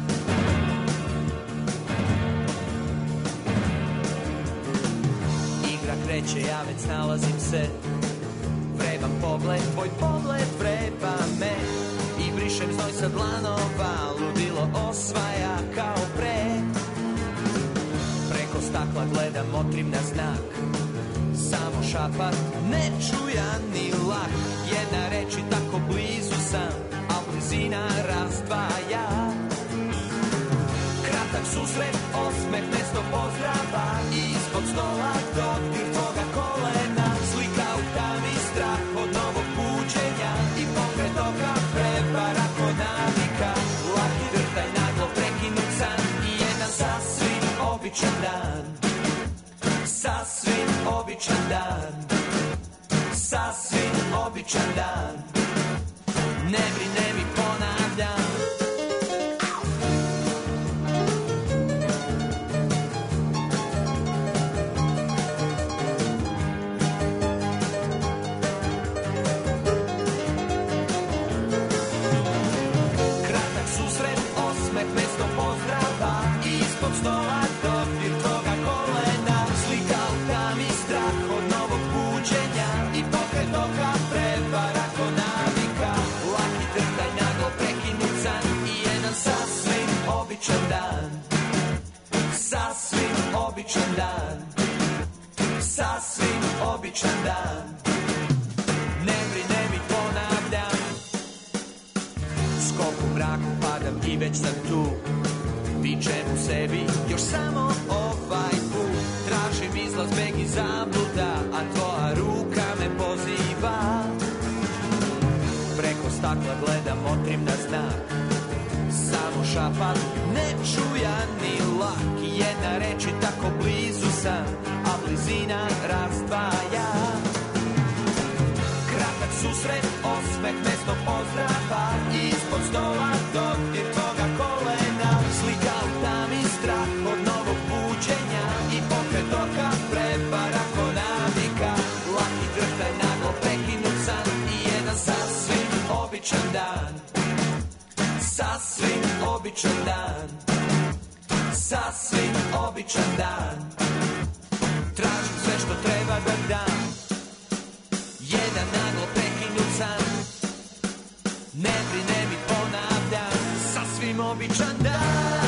Igra kreće, ja već nalazim se, vreban pogled, tvoj pogled vreba me i brišem znoj sa dlanova, ludilo osvaja kao pre. Preko stakla gledam, motrim na znak, samo šapat, nečujan ni lak. Jedna reč i tako blizu sam, a blizina razdvaja. Kratak susret, osmeh, mesto pozdrava, ispod stola dodir tvoga kolena. Slika u tami, strah od novog buđenja i pokret oka, prevara kod navika. Laki drtaj, naglo prekinut san i jedan sasvim običan dan, sasvim običan dan, sasvim običan dan, ne brine mi ponavljam. Kratak susret, osmeh, mesto pozdrava, ispod stola dodir tvoga kolena. Slika u tami, strah od novog buđenja i pokret oka, prevara ko navika. Laki trtaj, naglo prekinut san i jedan sasvim običan dan, sasvim običan dan, sasvim običan dan, ne brine mi ponavljam. Skok u mraku padam i već sam tu, vičem u sebi još samo ovaj put. Tražim izlaz, beg i zabluda, a tvoja ruka me poziva. Preko stakla gledam, motrim na znak, samo šapat, nečujan ni lak. Jedna reč i tako blizu sam, a blizina razdvaja. Kratak susret, osmeh, mesto pozdrava, ispod stola dodir tvoga kolena. Slika u tami, strah od novog buđenja i pokret oka, prevara ko na Sasvim običan dan, sasvim običan dan. Tražim sve što treba da dam, jedan naglo prekinut san. Ne brine mi ponavljam, sasvim običan dan.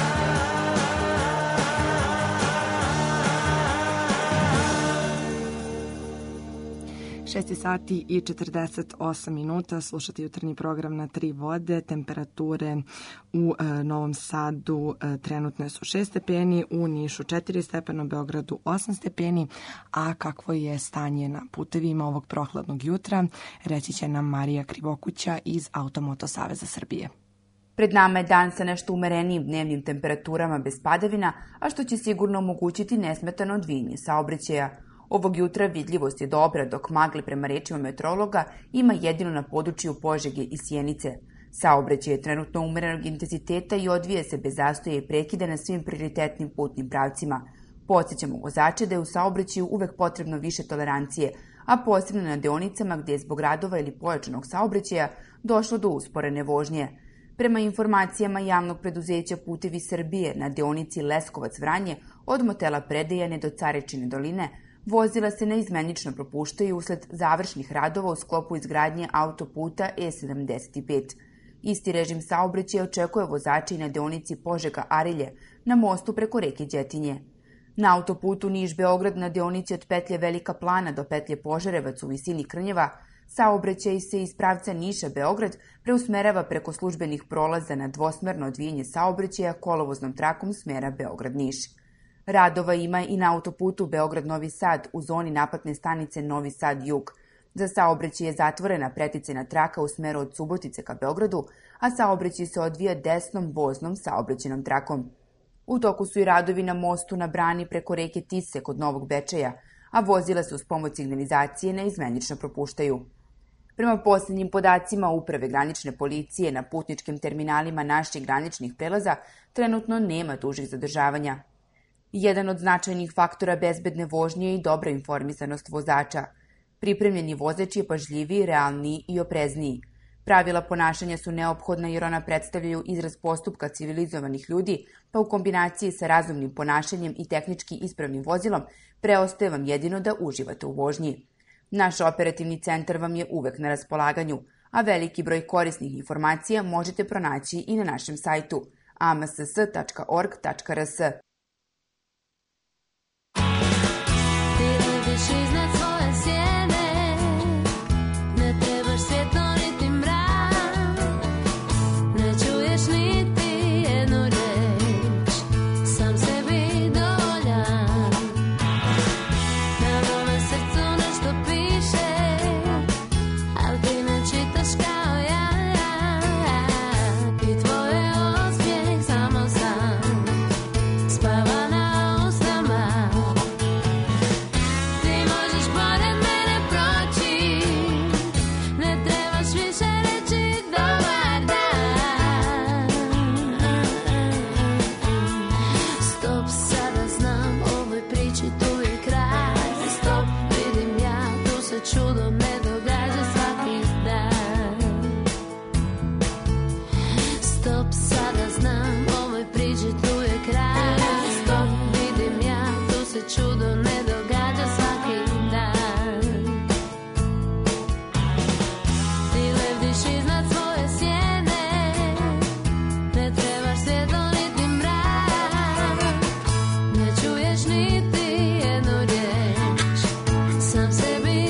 šest sati i četrdeset osam minuta, slušate jutarnji program na tri vode, temperature u e, Novom Sadu e, trenutno su šest stepeni, u Nišu četiri stepena, u Beogradu osam stepeni, a kakvo je stanje na putevima ovog prohladnog jutra, reći će nam Marija Krivokuća iz Automoto Saveza Srbije. Pred nama je dan sa nešto umerenijim dnevnim temperaturama bez padavina, a što će sigurno omogućiti nesmetano odvijanje saobraćaja. Ovog jutra vidljivost je dobra, dok magle prema rečima meteorologa ima jedino na području Požege i Sjenice. Saobraćaj je trenutno umerenog intenziteta i odvija se bez zastoja i prekida na svim prioritetnim putnim pravcima. Podsjećamo vozače da je u saobraćaju uvek potrebno više tolerancije, a posebno na deonicama gdje je zbog radova ili pojačanog saobraćaja došlo do usporene vožnje. Prema informacijama javnog preduzeća Putevi Srbije na deonici Leskovac-Vranje od motela Predejane do Carečine doline vozila se neizmenično propuštaju usled završnih radova u sklopu izgradnje autoputa E sedamdeset pet. Isti režim saobraćaja očekuje vozače i na deonici Požega-Arilje na mostu preko reke Đetinje. Na autoputu Niš-Beograd na deonici od petlje Velika Plana do petlje Požarevac u visini Krnjeva saobraćaj se iz pravca Niša-Beograd preusmerava preko službenih prolaza na dvosmerno odvijanje saobraćaja kolovoznom trakom smera Beograd-Niš. Radova ima i na autoputu Beograd-Novi Sad u zoni naplatne stanice Novi Sad-Jug. Za saobraćaj je zatvorena preticajna traka u smeru od Subotice ka Beogradu, a saobraćaj se odvija desnom voznom saobraćajnom trakom. U toku su i radovi na mostu na brani preko reke Tise kod Novog Bečeja, a vozila se uz pomoć signalizacije neizmenično propuštaju. Prema posljednjim podacima Uprave granične policije na putničkim terminalima naših graničnih prelaza trenutno nema dužih zadržavanja. Jedan od značajnih faktora bezbedne vožnje je i dobra informisanost vozača. Pripremljeni vozač je pažljiviji, realniji i oprezniji. Pravila ponašanja su neophodna jer ona predstavljaju izraz postupka civilizovanih ljudi, pa u kombinaciji sa razumnim ponašanjem i tehnički ispravnim vozilom preostaje vam jedino da uživate u vožnji. Naš operativni centar vam je uvek na raspolaganju, a veliki broj korisnih informacija možete pronaći i na našem sajtu a m s s tačka org tačka r s. Iznad svoje sjene, ne trebaš svjetlo niti mrak, ne čuješ niti jednu reč, sam sebi dovoljan. Na mome srcu nešto piše, ali ti ne čitaš kao ja, i tvoje osmijeh samo sam spava na usnama. Čudo me događa svaki dan. Stop, sada znam, ovoj priči tu je kraj. Stop, vidim ja, tu se čudo ne događa svaki dan. Ti lebdiš iznad svoje sjene, ne trebaš svjetlo niti mrak, ne čuješ niti jednu riječ, sam sebi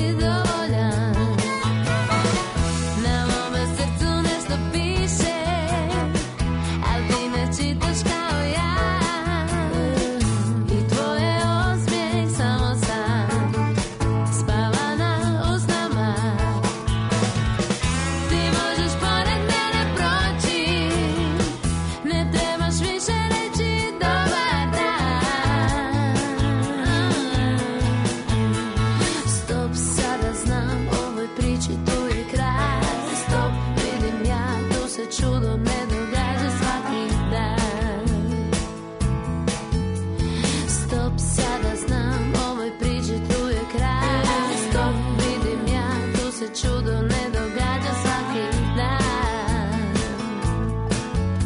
čudo ne događa svaki dan.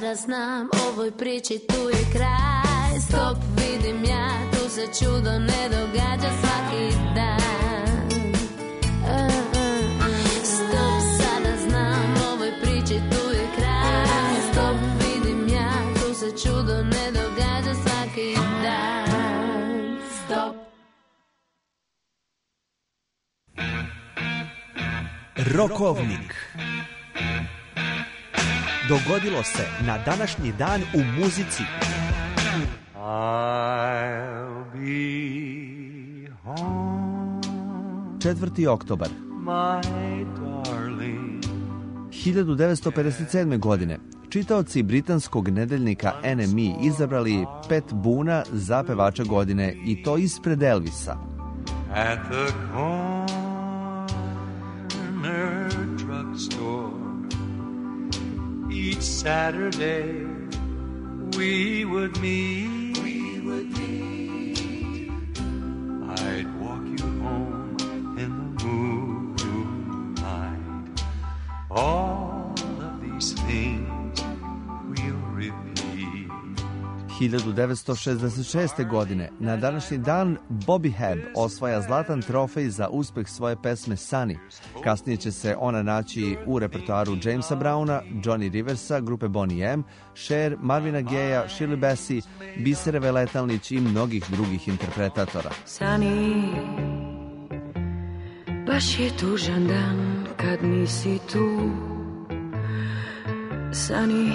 sada znam, ovoj priči tu je kraj. Stop, vidim ja, tu se čudo ne događa svaki dan. Stop, sada znam, ovoj priči tu je kraj. Stop, vidim ja, tu se čudo ne događa svaki dan. Stop. Rokovnik. Dogodilo se na današnji dan u muzici. I'll be home, četvrti oktobar. my darling. hiljadu devetsto pedeset sedme. godine čitaoci britanskog nedeljnika N M E izabrali Pat Boona za pevača godine i to ispred Elvisa. At the corner drugstore, each Saturday we would meet. We would meet. I'd walk you home in the moonlight. All of these things we'll repeat. hiljadu devetsto šezdeset šeste. godine na današnji dan Bobby Hebb osvaja zlatan trofej za uspeh svoje pesme Sunny. Kasnije će se ona naći u repertoaru Jamesa Browna, Johnny Riversa, grupe Boney M, Cher, Marvina Gaye, Shirley Bassey, Bisere Veletalnić i mnogih drugih interpretatora. Sunny, baš je tužan dan kad nisi tu. Sunny,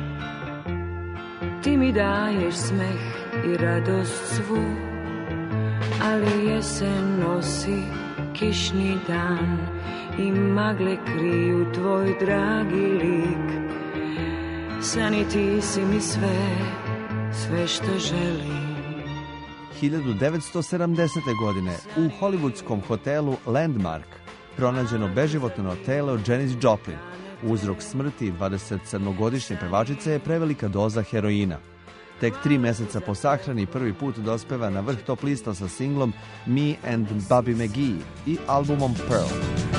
ti mi daješ smeh i radost svu, ali jesen nosi kišni dan i magle kriju tvoj dragi lik. Sunny, ti si mi sve, sve što želim. hiljadu devetsto sedamdesete. godine u hollywoodskom hotelu Landmark pronađeno beživotno telo Janis Joplin. Uzrok smrti dvadesetsedmogodišnje pevačice je prevelika doza heroina. Tek tri meseca po sahrani prvi put dospeva na vrh top lista sa singlom Me and Bobby McGee i albumom Pearl.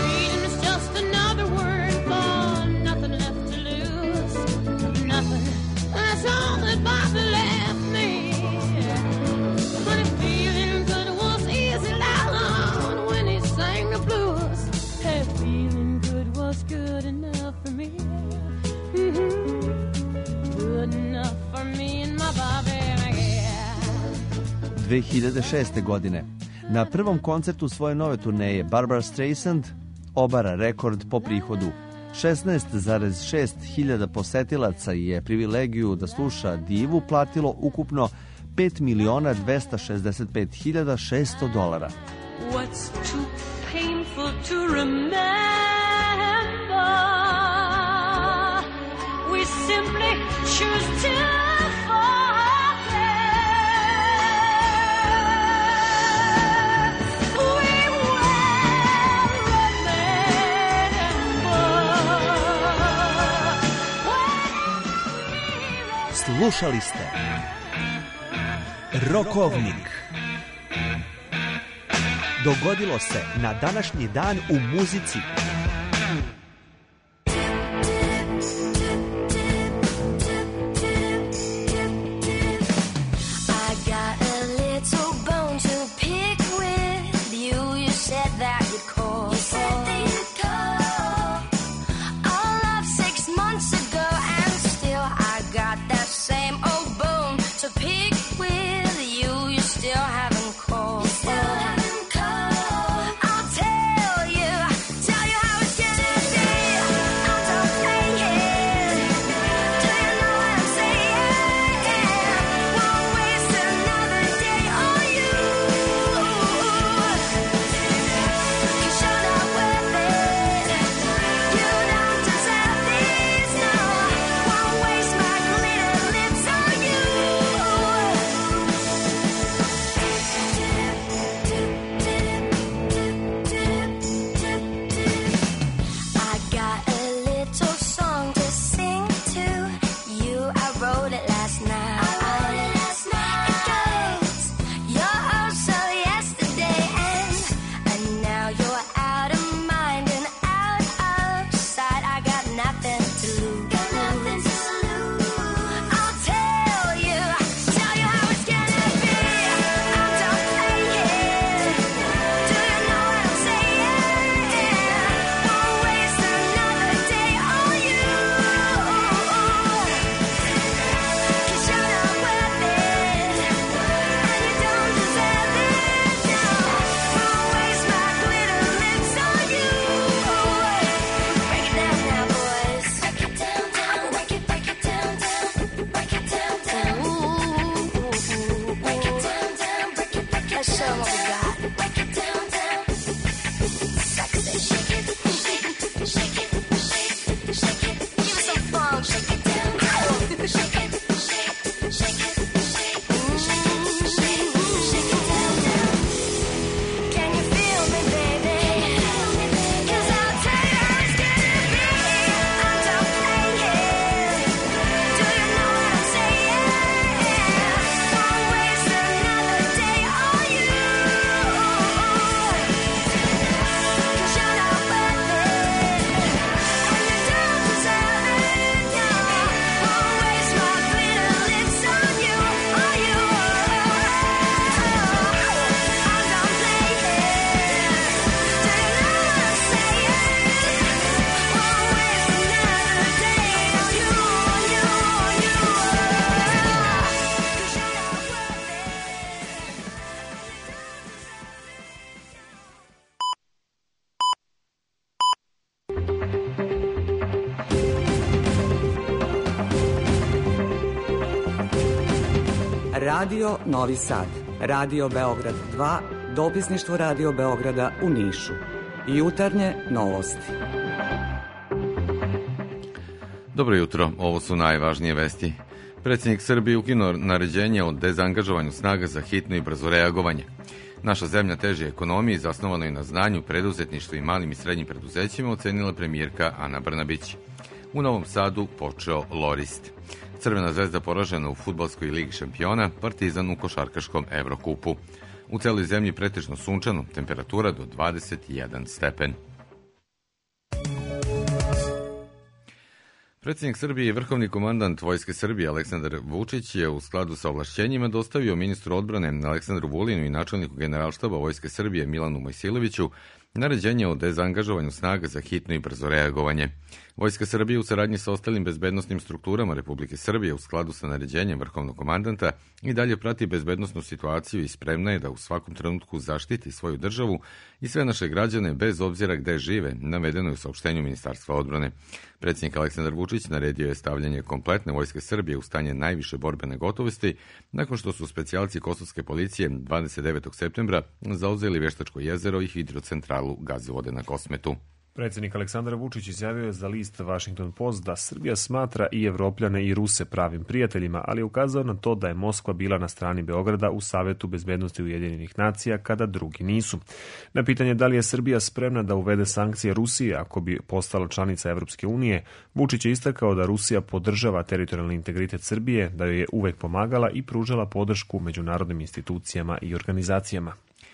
dve hiljade šeste. godine na prvom koncertu svoje nove turneje Barbara Streisand obara rekord po prihodu. šesnaest zarez šest hiljada posetilaca je privilegiju da sluša divu platilo ukupno pet miliona dvesta šezdeset pet hiljada šesto dolara. What's too painful to remember? We simply choose to Slušali ste Rokovnik. Dogodilo se na današnji dan u muzici. Tell you Radio Novi Sad, Radio Beograd dva, dopisništvo Radio Beograda u Nišu. Jutarnje novosti. Dobro jutro, ovo su najvažnije vesti. Predsjednik Srbije ukinuo naređenje o dezangažovanju snaga za hitno i brzo reagovanje. Naša zemlja teži ekonomiji, zasnovanoj na znanju, preduzetništvu i malim i srednjim preduzećima, ocenila premijerka Ana Brnabić. U Novom Sadu počeo Lorist. Crvena zvezda poražena u fudbalskoj ligi šampiona, Partizan u košarkaškom Evrokupu. U celoj zemlji pretežno sunčano, temperatura do dvadeset jedan stepen. Predsjednik Srbije i vrhovni komandant Vojske Srbije Aleksandar Vučić je u skladu sa ovlašćenjima dostavio ministru odbrane Aleksandru Vulinu i načelniku Generalštaba Vojske Srbije Milanu Mojsiloviću naređenje o dezangažovanju snaga za hitno i brzo reagovanje. Vojska Srbije u saradnji sa ostalim bezbednosnim strukturama Republike Srbije u skladu sa naređenjem vrhovnog komandanta i dalje prati bezbednosnu situaciju i spremna je da u svakom trenutku zaštiti svoju državu i sve naše građane bez obzira gde žive, navedeno je u saopštenju Ministarstva odbrane. Predsjednik Aleksandar Vučić naredio je stavljanje kompletne Vojske Srbije u stanje najviše borbene gotovosti nakon što su specijalci Kosovske policije dvadeset devetog septembra zauzeli Veštačko jezero i hidrocentralu gazovode na Kosmetu. Predsjednik Aleksandar Vučić izjavio je za list Washington Post da Srbija smatra i Evropljane i Ruse pravim prijateljima, ali je ukazao na to da je Moskva bila na strani Beograda u Savetu bezbednosti Ujedinjenih nacija kada drugi nisu. Na pitanje da li je Srbija spremna da uvede sankcije Rusije ako bi postala članica Evropske unije, Vučić je istakao da Rusija podržava teritorijalni integritet Srbije, da joj je uvek pomagala i pružala podršku međunarodnim institucijama i organizacijama.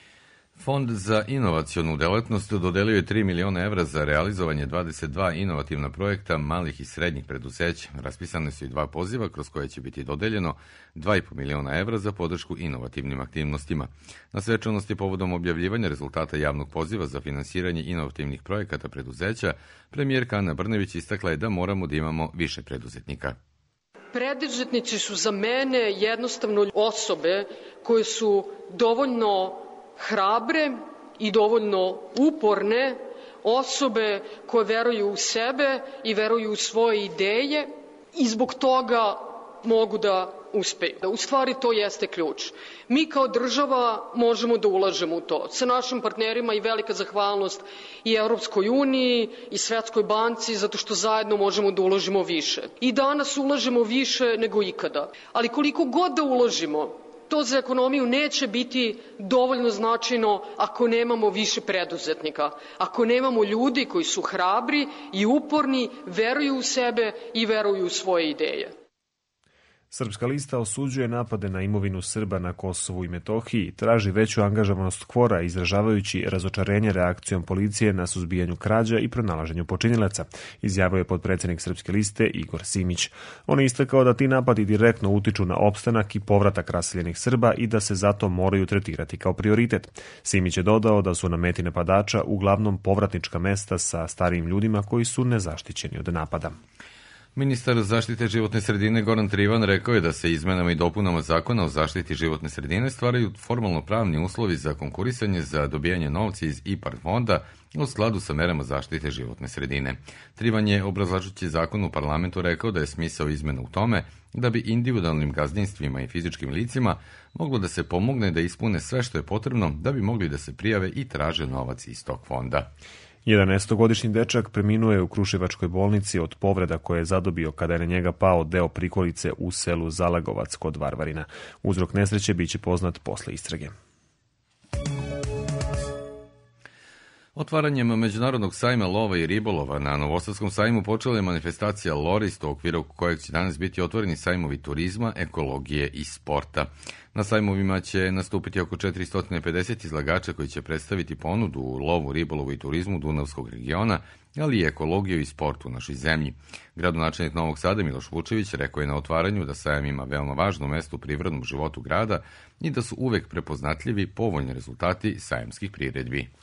Fond za inovacionu delatnost dodelio je tri miliona evra za realizovanje dvadeset dva inovativna projekta malih i srednjih preduzeća. Raspisane su i dva poziva kroz koje će biti dodeljeno dva i po miliona evra za podršku inovativnim aktivnostima. Na svečanosti povodom objavljivanja rezultata javnog poziva za finansiranje inovativnih projekata preduzeća, premijerka Ana Brnabić istakla je da moramo da imamo više preduzetnika. Preduzetnici su za mene jednostavno osobe koje su dovoljno hrabre i dovoljno uporne, osobe koje veruju u sebe i veruju u svoje ideje i zbog toga mogu da uspeju. U stvari to jeste ključ. Mi kao država možemo da ulažemo u to. Sa našim partnerima i velika zahvalnost i Evropskoj uniji i Svetskoj banci zato što zajedno možemo da uložimo više. I danas ulažemo više nego ikada. Ali koliko god da uložimo, to za ekonomiju neće biti dovoljno značajno ako nemamo više preduzetnika, ako nemamo ljudi koji su hrabri i uporni, veruju u sebe i veruju u svoje ideje. Srpska lista osuđuje napade na imovinu Srba na Kosovu i Metohiji, traži veću angažovanost KFOR-a izražavajući razočarenje reakcijom policije na suzbijanju krađa i pronalaženju počinilaca, izjavio je potpredsjednik Srpske liste Igor Simić. On je istakao da ti napadi direktno utiču na opstanak i povratak raseljenih Srba i da se zato moraju tretirati kao prioritet. Simić je dodao da su na meti napadača uglavnom povratnička mesta sa starijim ljudima koji su nezaštićeni od napada. Ministar zaštite životne sredine Goran Trivan rekao je da se izmenama i dopunama zakona o zaštiti životne sredine stvaraju formalno pravni uslovi za konkurisanje za dobijanje novca iz IPARD fonda u skladu sa merama zaštite životne sredine. Trivan je, obrazlažući zakon u parlamentu, rekao da je smisao izmena u tome da bi individualnim gazdinstvima i fizičkim licima moglo da se pomogne da ispune sve što je potrebno da bi mogli da se prijave i traže novac iz tog fonda. jedanaestogodišnji dečak preminuo je u Kruševačkoj bolnici od povreda koje je zadobio kada je na njega pao deo prikolice u selu Zalagovac kod Varvarina. Uzrok nesreće biće poznat posle istrage. Otvaranjem Međunarodnog sajma lova i ribolova na Novosadskom sajmu počela je manifestacija Lorist, u okviru kojeg će danas biti otvoreni sajmovi turizma, ekologije i sporta. Na sajmovima će nastupiti oko četiristo pedeset izlagača koji će predstaviti ponudu u lovu, ribolovu i turizmu Dunavskog regiona, ali i ekologiju i sport u našoj zemlji. Gradonačelnik Novog Sada Miloš Vučević rekao je na otvaranju da sajam ima veoma važno mesto u privrednom životu grada i da su uvek prepoznatljivi povoljni rezultati sajamskih priredbi.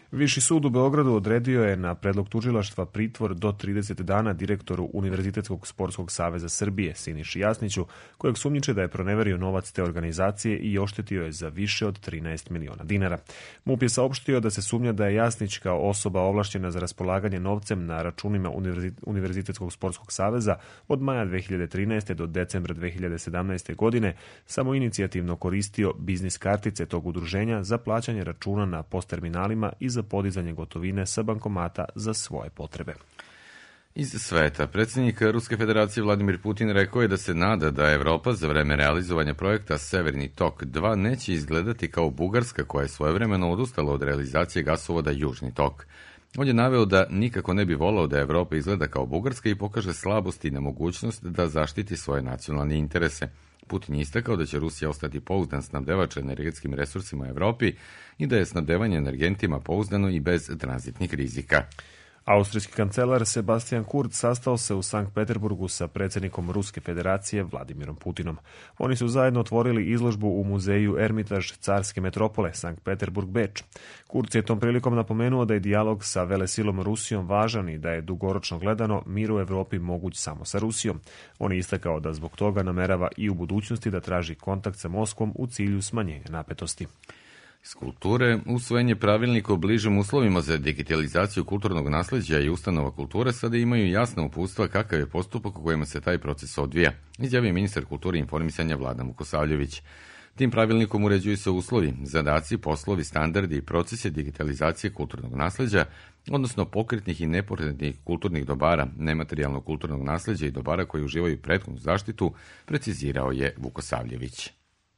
Viši sud u Beogradu odredio je na predlog tužilaštva pritvor do trideset dana direktoru Univerzitetskog sportskog saveza Srbije, Siniši Jasniću, kojeg sumnjiče da je proneverio novac te organizacije i oštetio je za više od trinaest miliona dinara. MUP je saopštio da se sumnja da je Jasnić kao osoba ovlašćena za raspolaganje novcem na računima Univerzitetskog sportskog saveza od maja dve hiljade trinaeste. do decembra dve hiljade sedamnaeste. godine samo inicijativno koristio biznis kartice tog udruženja za plaćanje računa na postterminalima i za podizanje gotovine sa bankomata za svoje potrebe. Iz sveta, predsjednik Ruske federacije Vladimir Putin rekao je da se nada da Evropa za vreme realizovanja projekta Severni tok dva neće izgledati kao Bugarska koja je svojevremeno odustala od realizacije gasovoda Južni tok. On je naveo da nikako ne bi volao da Evropa izgleda kao Bugarska i pokaže slabost i nemogućnost da zaštiti svoje nacionalne interese. Putin je istakao da će Rusija ostati pouzdan snabdevač energetskim resursima u Evropi i da je snabdevanje energentima pouzdano i bez tranzitnih rizika. Austrijski kancelar Sebastian Kurz sastao se u Sankt Peterburgu sa predsjednikom Ruske federacije Vladimirom Putinom. Oni su zajedno otvorili izložbu u muzeju Ermitaž carske metropole Sankt Peterburg-Beč. Kurz je tom prilikom napomenuo da je dijalog sa velesilom Rusijom važan i da je dugoročno gledano mir u Evropi moguć samo sa Rusijom. On je istakao da zbog toga namerava i u budućnosti da traži kontakt sa Moskvom u cilju smanjenja napetosti. Iz kulture, usvojen je pravilnik o bližim uslovima za digitalizaciju kulturnog nasleđa i ustanova kulture sada imaju jasna uputstva kakav je postupak u kojima se taj proces odvija, izjavio ministar kulture i informisanja Vladan Vukosavljević. Tim pravilnikom uređuju se uslovi, zadaci, poslovi, standardi i procesi digitalizacije kulturnog nasleđa, odnosno pokretnih i nepokretnih kulturnih dobara, nematerijalnog kulturnog nasleđa i dobara koji uživaju prethodnu zaštitu, precizirao je Vukosavljević.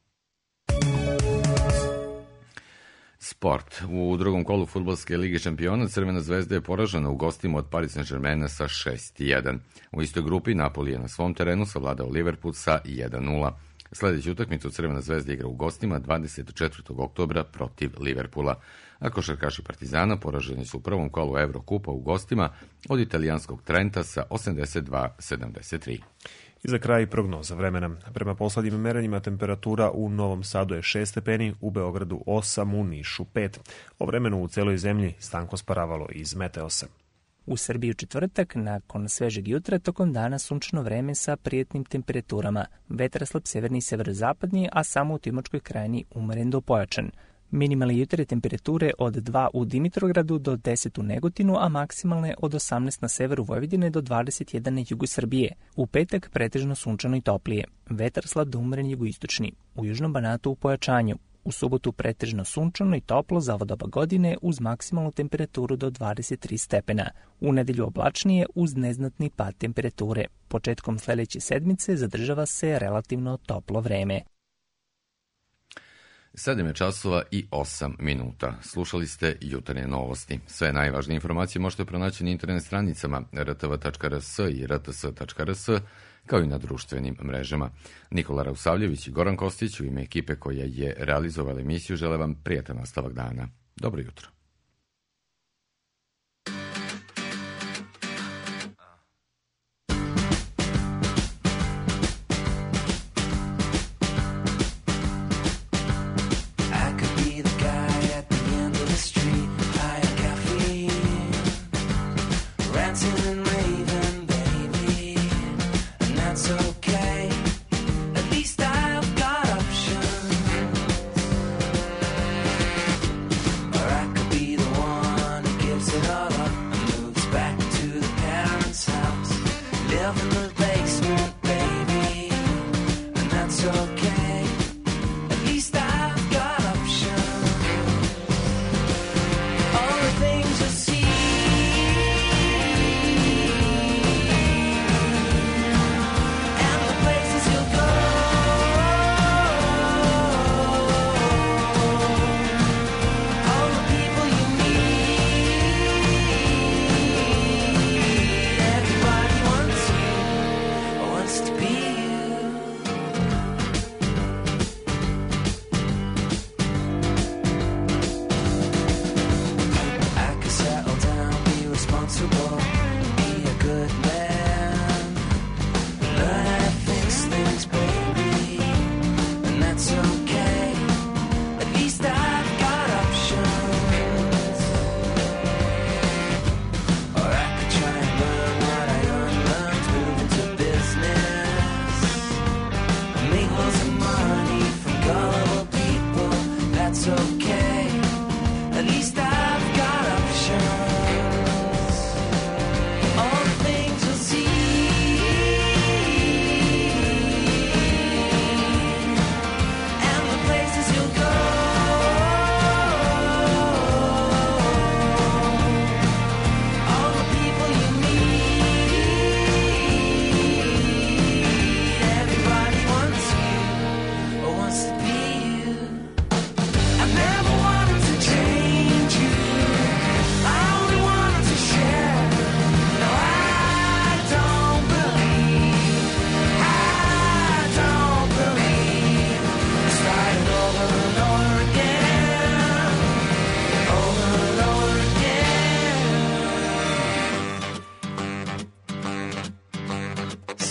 Sport. U drugom kolu fudbalske lige šampiona Crvena zvezda je poražena u gostima od Paris Saint-Germaina sa šest jedan. U istoj grupi Napoli je na svom terenu savladao Liverpool sa jedan nula. Sljedeću utakmicu Crvena zvezda igra u gostima dvadeset četvrtog oktobra protiv Liverpoola. A košarkaši Partizana poraženi su u prvom kolu Evrokupa u gostima od italijanskog Trenta sa osamdeset dva sedamdeset tri. I za kraj prognoza vremena. Prema poslednjim merenjima temperatura u Novom Sadu je šest stepeni, u Beogradu osam, u Nišu pet. O vremenu u celoj zemlji Stanko Sparavalo iz Meteosa. U Srbiji u četvrtak, nakon svežeg jutra, tokom dana sunčano vreme sa prijetnim temperaturama. Vetar slab severni i severozapadni, a samo u Timočkoj krajini umeren do pojačan. Minimalne jutarnje temperature od dva u Dimitrogradu do deset u Negotinu, a maksimalne od osamnaest na severu Vojvodine do dvadeset jedan na jugu Srbije. U petak pretežno sunčano i toplije. Vetar slab do umeren jugoistočni. U južnom Banatu u pojačanju. U subotu pretežno sunčano i toplo za ovo doba godine uz maksimalnu temperaturu do dvadeset tri stepena. U nedelju oblačnije uz neznatni pad temperature. Početkom sledeće sedmice zadržava se relativno toplo vreme. sedam je časova i osam minuta. Slušali ste jutarnje novosti. Sve najvažnije informacije možete pronaći na internet stranicama r t v tačka r s i r t s tačka r s, kao i na društvenim mrežama. Nikola Rausavljević i Goran Kostić u ime ekipe koja je realizovala emisiju žele vam prijatan nastavak dana. Dobro jutro.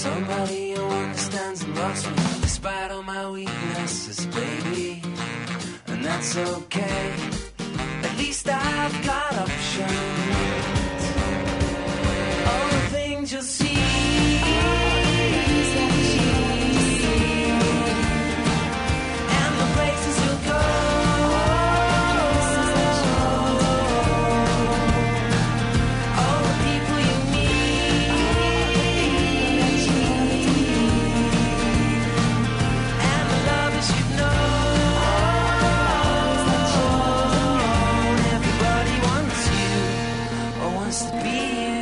somebody who understands and loves me, despite all my weaknesses, baby. And that's okay. At least I've got options. All the things you'll see. And the places you'll go. All the people you meet. And the lovers you've known. Everybody wants you, or wants to be you.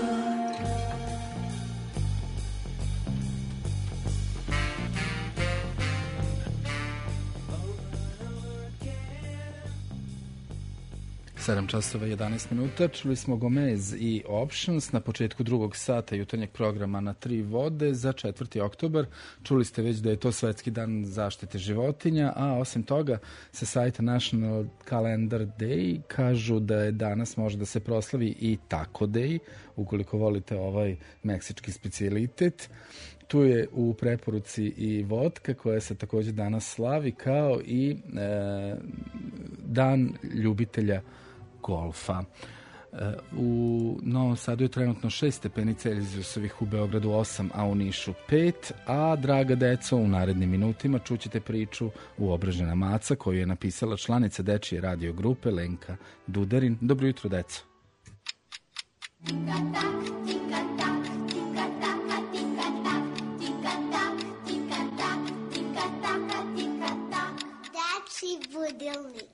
sedam časova i jedanaest minuta, čuli smo Gomez i Options na početku drugog sata jutarnjeg programa na Tri vode za četvrti oktobar. Čuli ste već da je to Svetski dan zaštite životinja, a osim toga sa sajta National Calendar Day kažu da je danas može da se proslavi i Taco Day, ukoliko volite ovaj meksički specijalitet. Tu je u preporuci i vodka koja se također danas slavi, kao i e, dan ljubitelja golfa. U Novom Sadu je trenutno šest stepeni Celzijusovih, u Beogradu osam, a u Nišu pet. A, draga deco, u narednim minutima čućete priču Uobražena maca koju je napisala članica dečije radio grupe Lenka Dudarin. Dobro jutro, deco. Dečiji budilnik.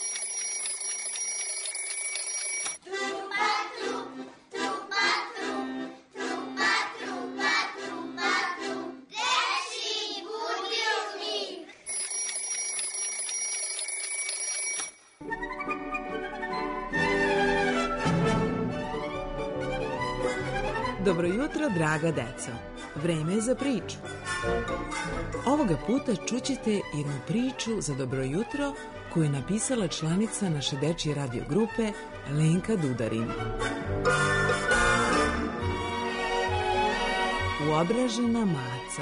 Dobro jutro, draga deco. Vreme je za priču. Ovoga puta čućete jednu priču za dobro jutro koju je napisala članica naše dečije radio grupe Lenka Dudarin. Uobražena maca.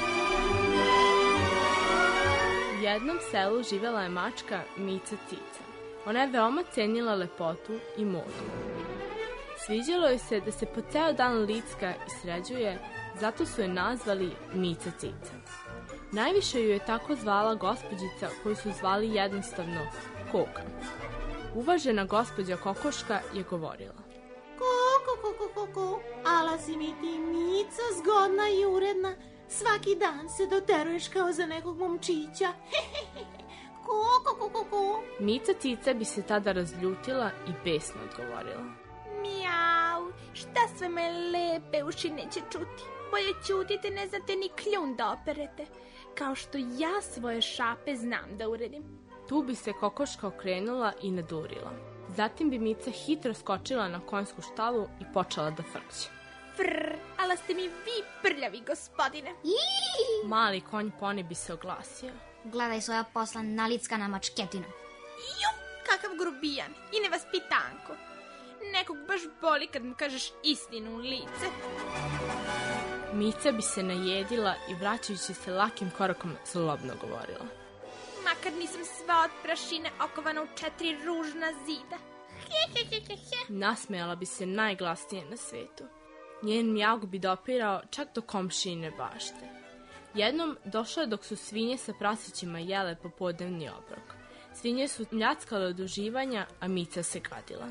U jednom selu živela je mačka Mica Cica. Ona je veoma cenila lepotu i modu. Sviđalo joj se da se po ceo dan licka i sređuje, zato su je nazvali Mica Cica. Najviše ju je tako zvala gospođica koju su zvali jednostavno Koka. Uvažena gospođa Kokoška je govorila: Koko, koko, koko, ala si mi ti Mica, zgodna i uredna, svaki dan se doteruješ kao za nekog momčića. Koko, koko, koko. Mica Cica bi se tada razljutila i besno odgovorila: Mijau, šta sve me lepe uši neće čuti. Bolje ćutite, ne znate ni kljun da operete. Kao što ja svoje šape znam da uredim. Tu bi se Kokoška okrenula i nadurila. Zatim bi Mica hitro skočila na konjsku štalu i počela da frkće. Frr, ala ste mi vi prljavi, gospodine. Iii. Mali konj Poni bi se oglasio: Gledaj svoja posla nalickana mačketina. Ju, kakav grubijan i nevaspitanko. Nekog baš boli kad mu kažeš istinu u lice. Mica bi se najedila i vraćajući se lakim korakom zlobno govorila: Makar nisam sva od prašine okovana u četiri ružna zida. Nasmejala bi se najglasnije na svetu. Njen mjaug bi dopirao čak do komšijine bašte. Jednom došlo je dok su svinje sa prasićima jele popodnevni obrok. Svinje su mljackale od uživanja, a Mica se gadila.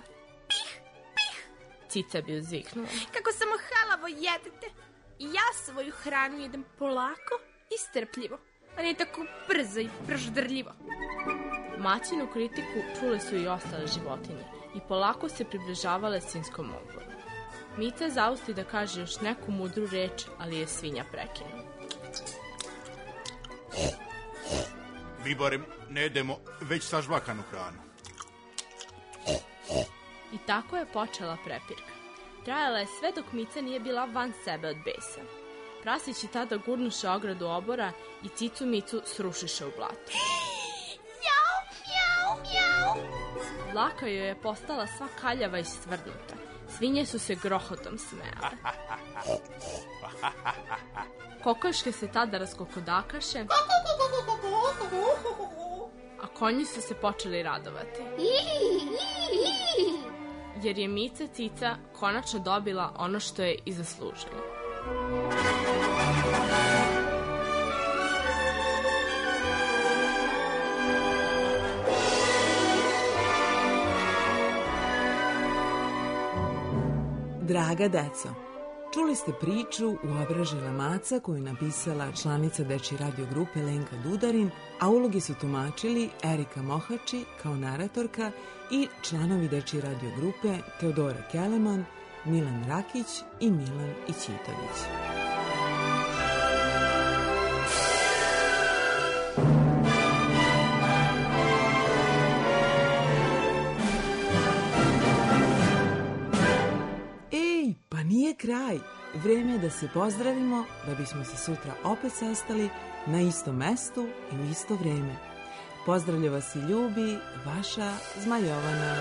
Cica bi uzviknula: Kako samo halavo jedete. Ja svoju hranu jedem polako i strpljivo, a ne tako brzo i proždrljivo. Maćinu kritiku čule su i ostale životinje i polako se približavale svinjskom odboru. Mica zausti da kaže još neku mudru reč, ali je svinja prekinula. Mi barem ne jedemo već sažvakanu hranu. I tako je počela prepirka. Trajala je sve dok Mica nije bila van sebe od besa. Prasići tada gurnuše ogradu obora i Cicu Micu srušiše u blato. Mjau, mjau, mjau. Dlaka joj je postala sva kaljava i svrnuta. Svinje su se grohotom smejale. Kokoške se tada raskokodakaše, a konji su se počeli radovati. Jer je Mica Cica konačno dobila ono što je i zaslužila. Draga deco, čuli ste priču Uobražila maca koju je napisala članica dečje radio grupe Lenka Dudarin, a ulogi su tumačili Erika Mohači kao naratorka i članovi dečje radio grupe Teodora Keleman, Milan Rakić i Milan Ićitović. Pa nije kraj. Vreme je da se pozdravimo, da bismo se sutra opet sastali na istom mestu i u isto vreme. Pozdravlja vas i ljubi vaša Zmajovana.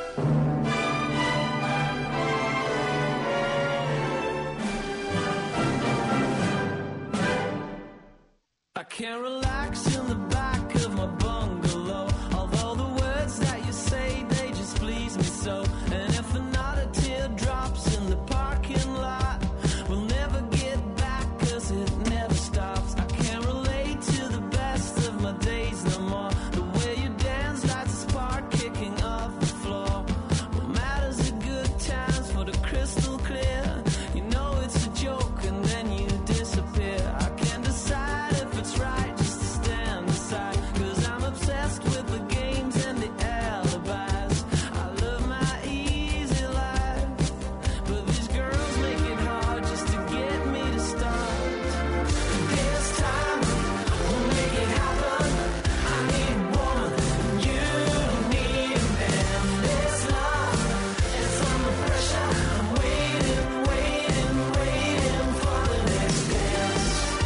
I can't relax in the back of my bungalow. Although the words that you say, they just please me so. And if another tear drops in the parking lot, we'll never get back cause it never stops. I can't relate to the best of my days no more. The way you dance lights a spark kicking off the floor. What matters are good times for the crystal clear. You know it's a joke and then you disappear. I can't decide if it's right just to stand aside, cause I'm obsessed with the games and the alibis. I love my easy life, but these girls make it hard just to get me to start. This time we'll make it happen. I need a woman, you need a man. This love, it's under pressure. I'm waiting, waiting, waiting for the next dance.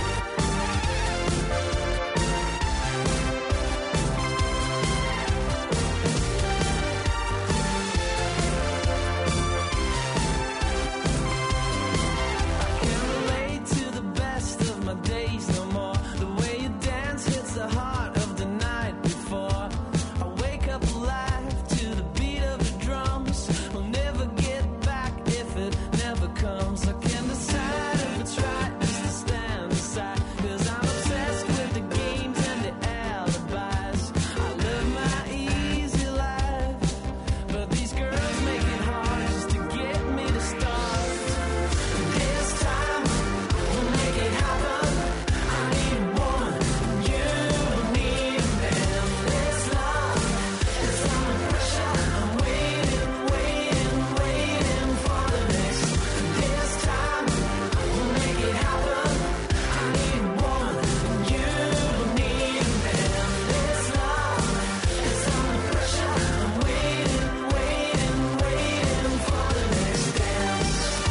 Can't relate to the best of my days no more. The way you dance hits the heart of the night before. I wake up alive to the beat of the drums. We'll never get back if it never comes. I can't decide if it's right just to stand aside, cause I'm obsessed with the games and the alibis. I live my easy life, but these girls make it hard just to get me to start. This time we'll make it happen. I need a woman, you need a man. This love is under pressure. I'm waiting, waiting, waiting for the next. This time we'll make it happen. I need a woman, you need a man. This love is under pressure. I'm waiting, waiting, waiting for the next dance.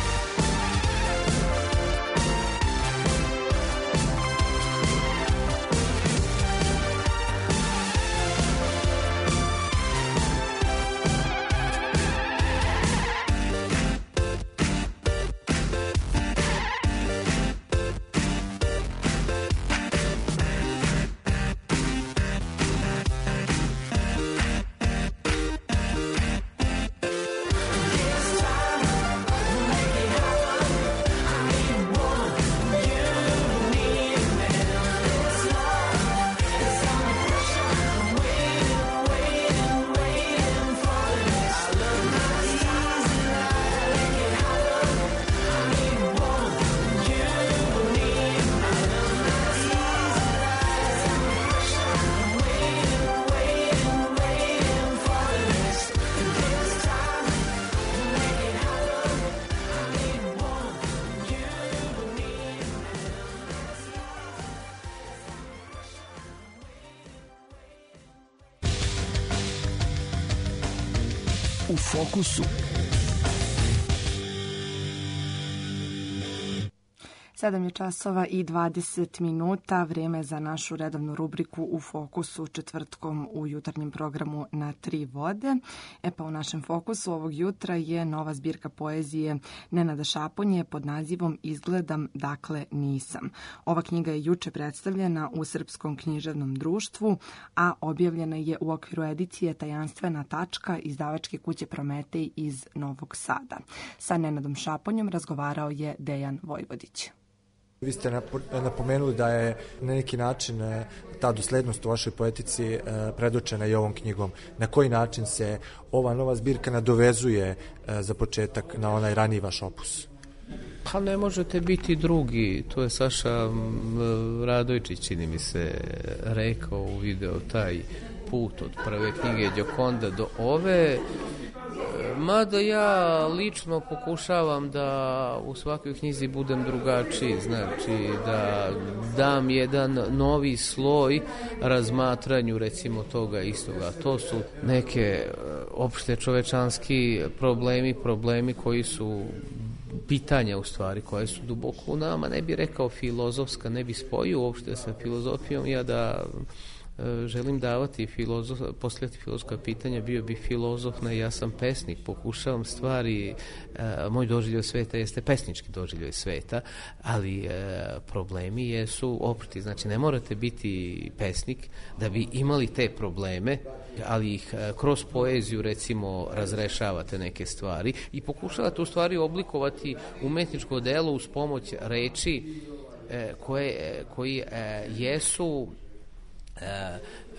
U fokusu. sedam je časova i dvadeset minuta, vrijeme za našu redovnu rubriku U fokusu četvrtkom u jutarnjem programu Na tri vode. E pa u našem fokusu ovog jutra je nova zbirka poezije Nenada Šaponje pod nazivom Izgledam, dakle nisam. Ova knjiga je juče predstavljena u Srpskom književnom društvu, a objavljena je u okviru edicije Tajanstvena tačka izdavačke kuće Prometej iz Novog Sada. Sa Nenadom Šaponjom razgovarao je Dejan Vojvodić. Vi ste napomenuli da je na neki način ta doslednost u vašoj poetici predočena i ovom knjigom. Na koji način se ova nova zbirka nadovezuje za početak na onaj raniji vaš opus? Pa ne možete biti drugi, to je Saša Radojčić, čini mi se, rekao u videu taj put od prve knjige Gioconda do ove. Mada ja lično pokušavam da u svakoj knjizi budem drugačiji, znači da dam jedan novi sloj razmatranju recimo toga istoga. To su neke opšte čovečanski problemi, problemi koji su pitanja u stvari koje su duboko u nama, ne bi rekao filozofska, ne bi spojio uopšte sa filozofijom, ja da želim davati filozof, postavljati filozofska pitanja, bio bi filozof, ne, ja sam pesnik, pokušavam stvari, moj doživljaj sveta jeste pesnički doživljaj sveta, ali problemi jesu opšti, znači ne morate biti pesnik da bi imali te probleme, ali ih kroz poeziju recimo razrešavate neke stvari i pokušavate u stvari oblikovati umetničko delo uz pomoć reči koje, koji jesu E, e,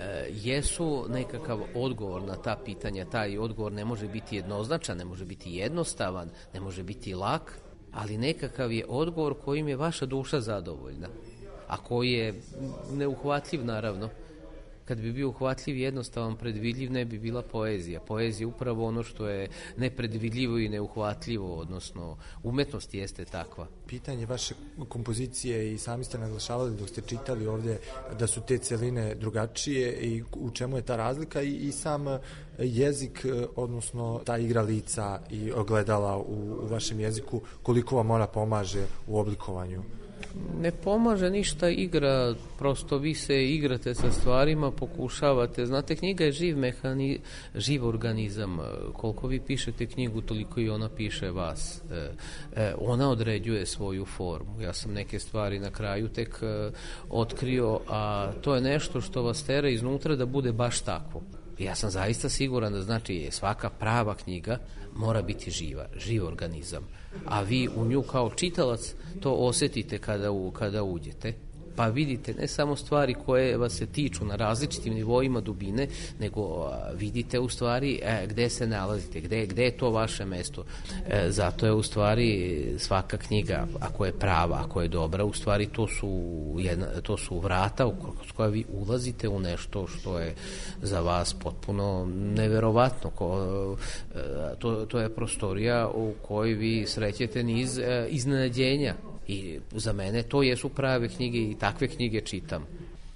jesu nekakav odgovor na ta pitanja. Taj odgovor ne može biti jednoznačan, ne može biti jednostavan, ne može biti lak, ali nekakav je odgovor kojim je vaša duša zadovoljna, a koji je neuhvatljiv naravno. Kad bi bio uhvatljiv, jednostavan, predvidljiv, ne bi bila poezija. Poezija je upravo ono što je nepredvidljivo i neuhvatljivo, odnosno umetnost jeste takva. Pitanje vaše kompozicije i sami ste naglašavali dok ste čitali ovdje da su te celine drugačije i u čemu je ta razlika i, i sam jezik, odnosno ta igra lica i ogledala u, u vašem jeziku, koliko vam ona pomaže u oblikovanju? Ne pomaže ništa igra, prosto vi se igrate sa stvarima, pokušavate. Znate, knjiga je živ mehani, živ organizam. Koliko vi pišete knjigu, toliko i ona piše vas. E, e, ona određuje svoju formu. Ja sam neke stvari na kraju tek e, otkrio, a to je nešto što vas tera iznutra da bude baš takvo. Ja sam zaista siguran da znači svaka prava knjiga mora biti živa, živ organizam. A vi u nju kao čitalac to osjetite kada, u, kada uđete. Pa vidite ne samo stvari koje vas se tiču na različitim nivoima dubine, nego a, vidite u stvari e, gde se nalazite, gde, gde je to vaše mesto. E, zato je u stvari svaka knjiga, ako je prava, ako je dobra, u stvari to su, jedna, to su vrata kroz koja vi ulazite u nešto što je za vas potpuno neverovatno. Ko, e, to, to je prostorija u kojoj vi srećete niz e, iznenađenja. I za mene to jesu prave knjige i takve knjige čitam.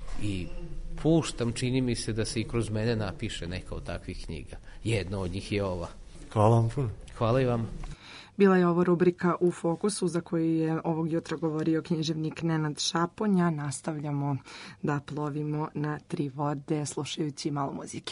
I puštam, čini mi se da se i kroz mene napiše neka od takvih knjiga. Jedna od njih je ova. Hvala vam puno. Hvala i vam. Bila je ovo rubrika U fokusu za koju je ovog jutra govorio književnik Nenad Šaponja. Nastavljamo da plovimo na tri vode slušajući malo muzike.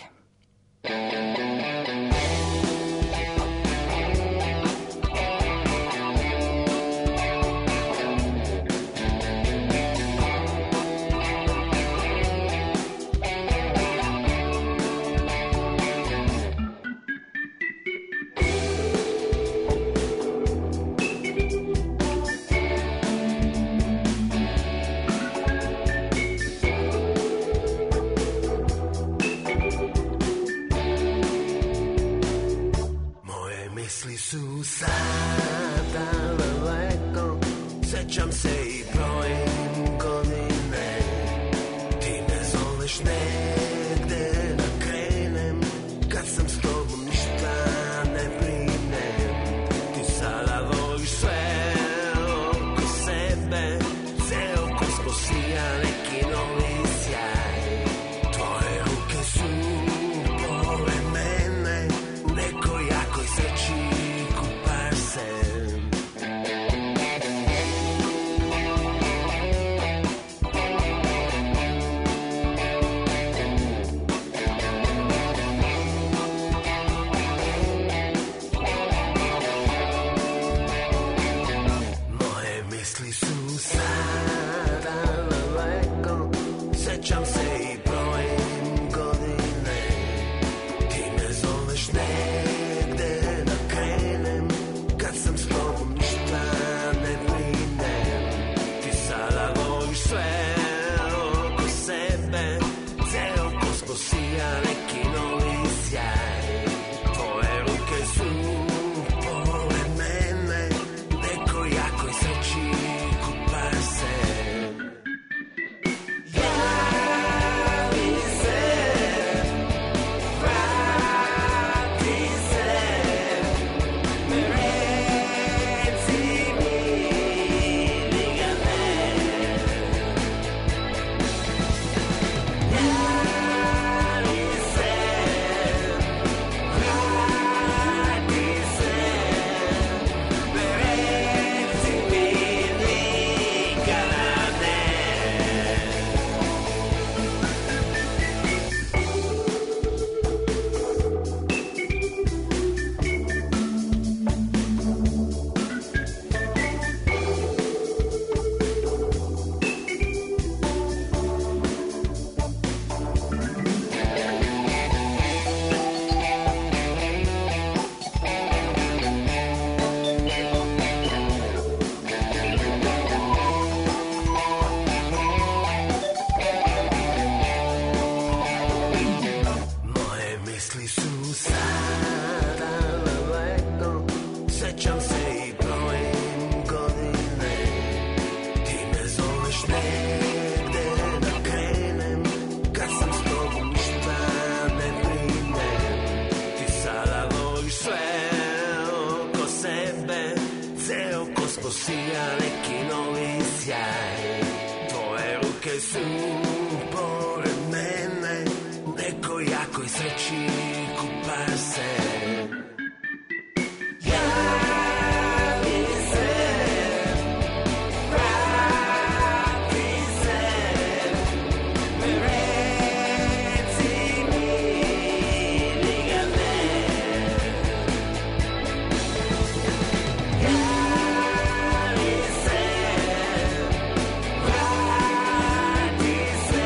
Misli su sada daleko, sećam se i brojim godine. Ti me zoveš negde da krenem, kad sam s tobom ništa ne brinem. Ti sada voliš sve oko sebe, ceo kosmos sija neki novi sjaj. Tvoje ruke su pored mene, u nekoj jakoj sreći kupaš se. misli su sada daleko, sećam se i brojim godine. Ti me zoveš negde da krenem, kad sam s tobom ništa ne brinem. Ti sada voliš sve oko sebe, ceo kosmos sija neki novi sjaj. Tvoje ruke su pored mene, neko jakoj sreći kupa se. Javi se, vrati se, reci mi nikad ne. Javi se, vrati se, reci mi nikada ne. Moje misli su sada daleko, sećam se i brojim godine. Ti me zoveš negde da krenem, kad sam s tobom ništa ne brinem. Ti sada voliš sve oko sebe, ceo kosmos sija neki novi sjaj. Tvoje ruke su pored mene, neko jakoj sreći kupa se. Javi se, vrati se, reci mi nikad ne. Javi se, vrati se,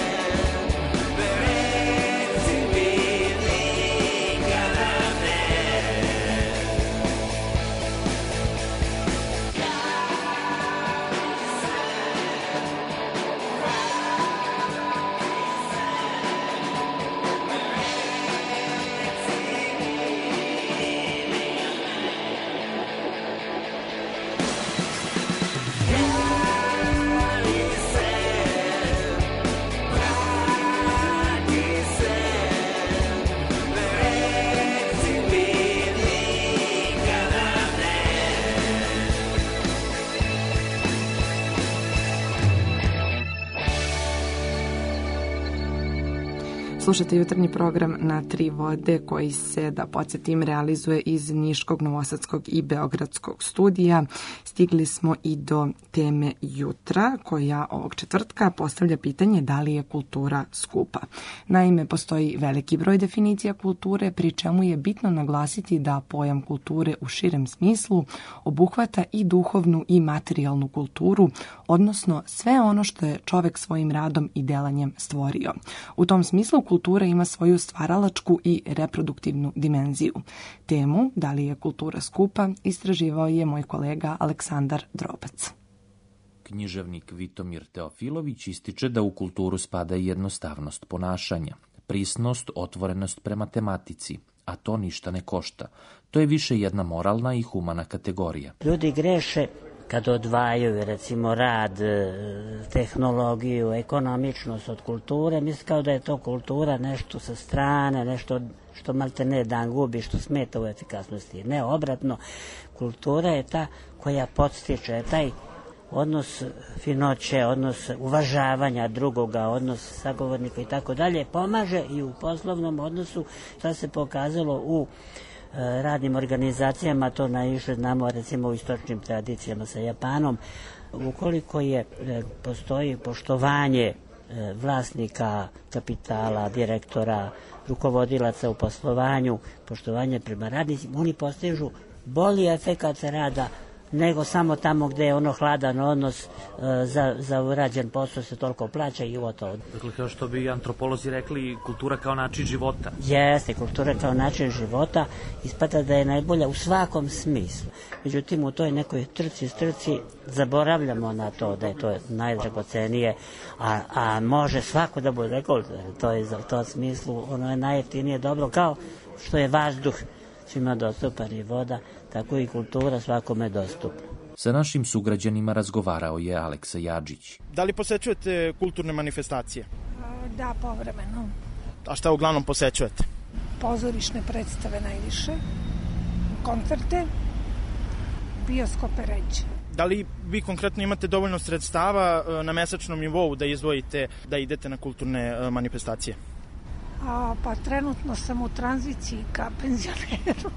reci mi nikada ne. Slušate jutarnji program na Tri vode koji se, da podsjetim, realizuje iz Niškog, Novosadskog i Beogradskog studija. Stigli smo i do teme jutra koja ovog četvrtka postavlja pitanje da li je kultura skupa. Naime, postoji veliki broj definicija kulture, pri čemu je bitno naglasiti da pojam kulture u širem smislu obuhvata i duhovnu i materijalnu kulturu, odnosno sve ono što je čovek svojim radom i delanjem stvorio. U tom smislu kultura ima svoju stvaralačku i reproduktivnu dimenziju. Temu, da li je kultura skupa, istraživao je moj kolega Aleksandar Drobac. Književnik Vitomir Teofilović ističe da u kulturu spada i jednostavnost ponašanja, prisnost, otvorenost prema tematici, a to ništa ne košta. To je više jedna moralna i humana kategorija. Ljudi greše kad odvajaju, recimo, rad, tehnologiju, ekonomičnost od kulture, misle kao da je to kultura nešto sa strane, nešto što malte ne dan gubi, što smeta u efikasnosti. Ne, obratno, kultura je ta koja podstiče, taj odnos finoće, odnos uvažavanja drugoga, odnos sagovornika i tako dalje, pomaže i u poslovnom odnosu. To se pokazalo u radnim organizacijama, to najviše znamo recimo u istočnim tradicijama sa Japanom. Ukoliko je, postoji poštovanje vlasnika kapitala, direktora, rukovodilaca u poslovanju, poštovanje prema radnicima, oni postižu bolji efekat rada, nego samo tamo gde je ono hladan odnos, e, za, za urađen posao se toliko plaća i gotovo. Dakle, kao što bi antropolozi rekli, kultura kao način života. Jeste, kultura kao način života ispada da je najbolja u svakom smislu. Međutim, u toj nekoj trci, strci zaboravljamo na to da je to najdragocenije, a, a može svako da bude kultura. To je za to smislu, ono je najjeftinije dobro, kao što je vazduh svima dostupan i voda, tako i kultura svakome dostupna. Sa našim sugrađanima razgovarao je Aleksa Jadžić. Da li posećujete kulturne manifestacije? Da, povremeno. A šta uglavnom posećujete? Pozorišne predstave najviše, koncerte, bioskope ređe. Da li vi konkretno imate dovoljno sredstava na mesečnom nivou da izdvojite da idete na kulturne manifestacije? A, pa trenutno sam u tranziciji ka penzioneru.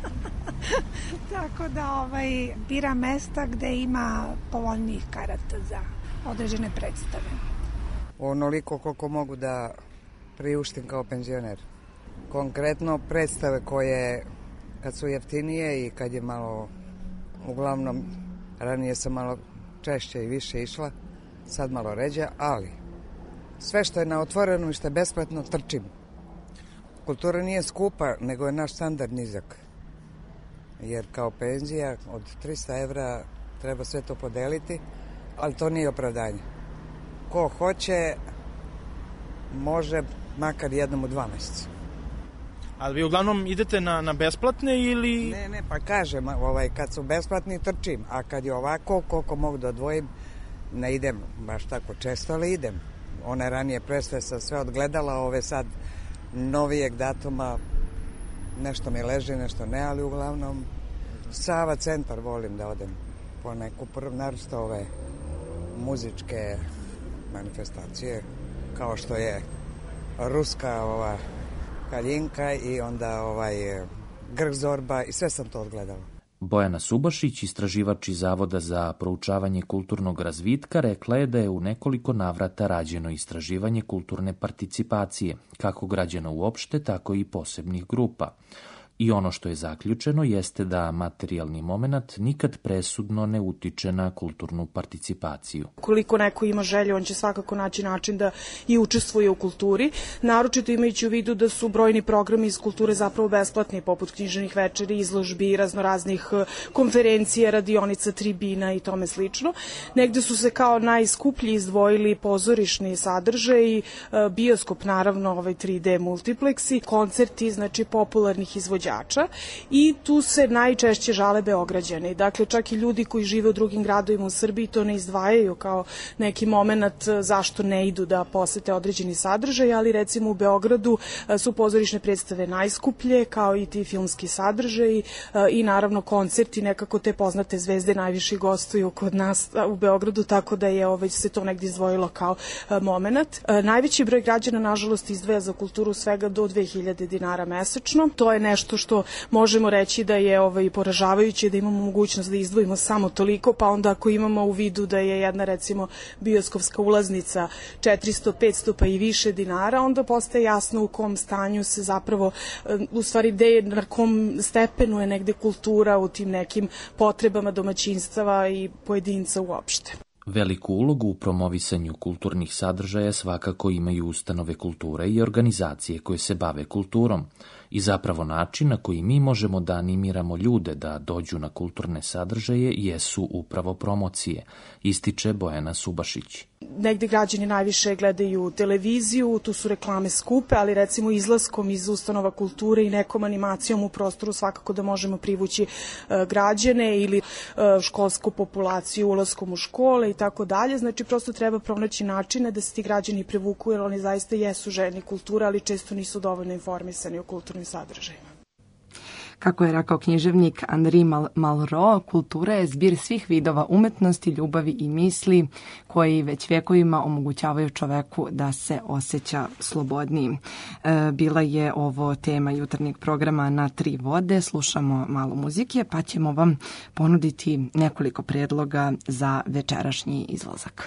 Tako da ovaj, bira mesta gde ima povoljnijih karata za određene predstave. Onoliko koliko mogu da priuštim kao penzioner. Konkretno predstave koje kad su jeftinije i kad je malo, uglavnom ranije sam malo češće i više išla, sad malo ređe, ali sve što je na otvorenom i što je besplatno trčim. Kultura nije skupa, nego je naš standard nizak. Jer kao penzija od trista evra treba sve to podeliti, ali to nije opravdanje. Ko hoće, može makar jednom u dva meseca. Ali vi uglavnom idete na, na besplatne ili... Ne, ne, pa kažem, ovaj, kad su besplatni trčim, a kad je ovako, koliko mogu da odvojim, ne idem baš tako često, ali idem. One ranije predstave sam sve odgledala, ove sad novijeg datuma, nešto mi leži, nešto ne, ali uglavnom Sava centar volim da odem po neku prv, naročito ove muzičke manifestacije, kao što je ruska ova Kaljinka i onda ovaj Grk Zorba i sve sam to odgledala. Bojana Subašić, istraživač iz Zavoda za proučavanje kulturnog razvitka, rekla je da je u nekoliko navrata rađeno istraživanje kulturne participacije, kako građana uopšte, tako i posebnih grupa. I ono što je zaključeno jeste da materijalni moment nikad presudno ne utiče na kulturnu participaciju. Koliko neko ima želje, on će svakako naći način da i učestvuje u kulturi, naročito imajući u vidu da su brojni programi iz kulture zapravo besplatni, poput književnih večeri, izložbi, raznoraznih konferencija, radionica, tribina i tome slično. Negde su se kao najskuplji izdvojili pozorišni sadržaj, bioskop, naravno, ovaj tri D multipleksi, koncerti, znači popularnih izvođača. I tu se najčešće žale Beograđani. Dakle, čak i ljudi koji žive u drugim gradovima u Srbiji to ne izdvajaju kao neki moment zašto ne idu da posete određeni sadržaj, ali recimo u Beogradu su pozorišne predstave najskuplje, kao i ti filmski sadržaji i naravno koncerti, nekako te poznate zvezde najviše gostuju kod nas u Beogradu, tako da je ovaj, se to negdje izdvojilo kao moment. Najveći broj građana, nažalost, izdvaja za kulturu svega do dve hiljade dinara mesečno. To je nešto što možemo reći da je ovaj poražavajuće, da imamo mogućnost da izdvojimo samo toliko, pa onda ako imamo u vidu da je jedna recimo bioskopska ulaznica četiristo, petsto pa i više dinara, onda postaje jasno u kom stanju se zapravo, u stvari gde je, na kom stepenu je negde kultura u tim nekim potrebama domaćinstava i pojedinca uopšte. Veliku ulogu u promovisanju kulturnih sadržaja svakako imaju ustanove kulture i organizacije koje se bave kulturom i zapravo način na koji mi možemo da animiramo ljude da dođu na kulturne sadržaje jesu upravo promocije, ističe Bojana Subašić. Negde građani najviše gledaju televiziju, tu su reklame skupe, ali recimo izlaskom iz ustanova kulture i nekom animacijom u prostoru svakako da možemo privući e, građane ili e, školsku populaciju ulaskom u škole i tako dalje. Znači prosto treba pronaći načine da se ti građani privuku, jer oni zaista jesu željni kulture, ali često nisu dovoljno informisani o kulturnim sadržajima. Kako je rekao književnik Henri Malraux, kultura je zbir svih vidova umetnosti, ljubavi i misli koji već vjekovima omogućavaju čoveku da se osjeća slobodniji. E, bila je ovo tema jutarnjeg programa Na tri vode. Slušamo malo muzike, pa ćemo vam ponuditi nekoliko predloga za večerašnji izlazak.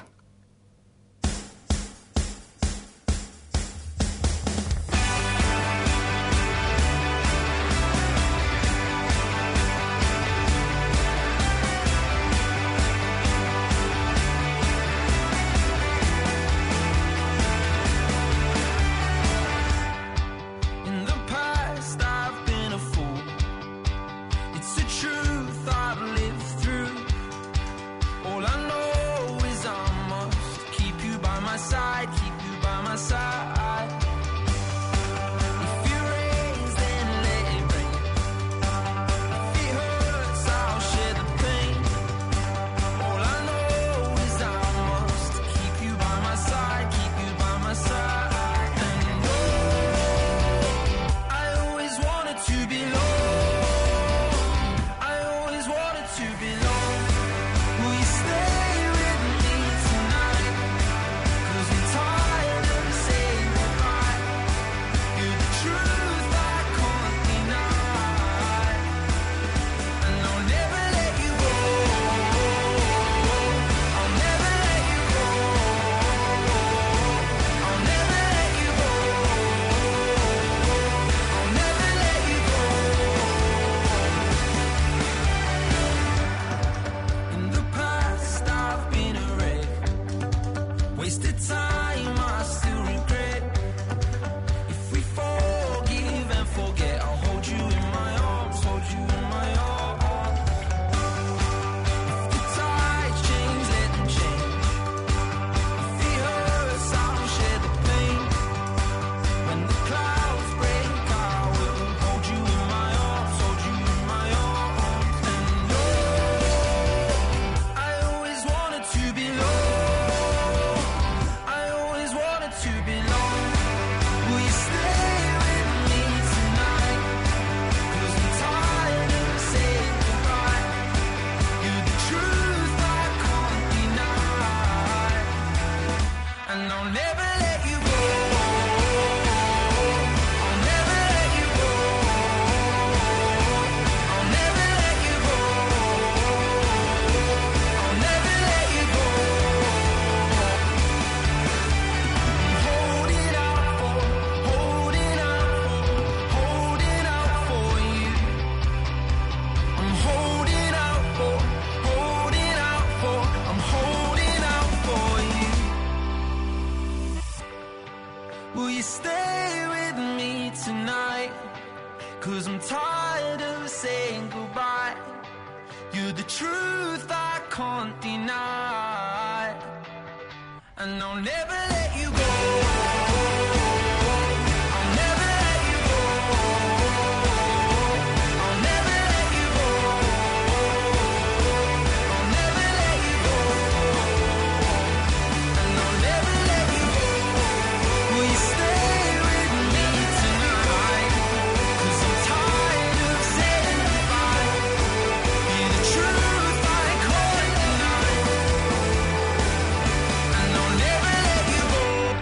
wasted time I still regret. If we forgive and forget, I'll hold you in my arms, hold you in my arms. If the tides change, let them change. If it hurts, I'll share the pain. When the clouds break, I will hold you in my arms, hold you in my arms. And no, I always wanted to belong. I always wanted to belong. Will you stay with me tonight? 'Cause I'm tired of saying goodbye. You're the truth I can't deny. And I'll never let you go. I'll never let you go. I'll never let you go. I'll never let you go. I'm holding out for, holding out for, holding out for you. I'm holding out for, holding out for, I'm holding out for you. Will you stay with me tonight? 'Cause I'm tired of saying goodbye. You're the truth I can't deny. And I'll never let you go. I'll never let you go. I'll never let you go. I'll never let you go. And I'll never let you go. Will you stay with me tonight? 'Cause I'm tired of saying goodbye. You're the truth I can't deny. And I'll never let you go.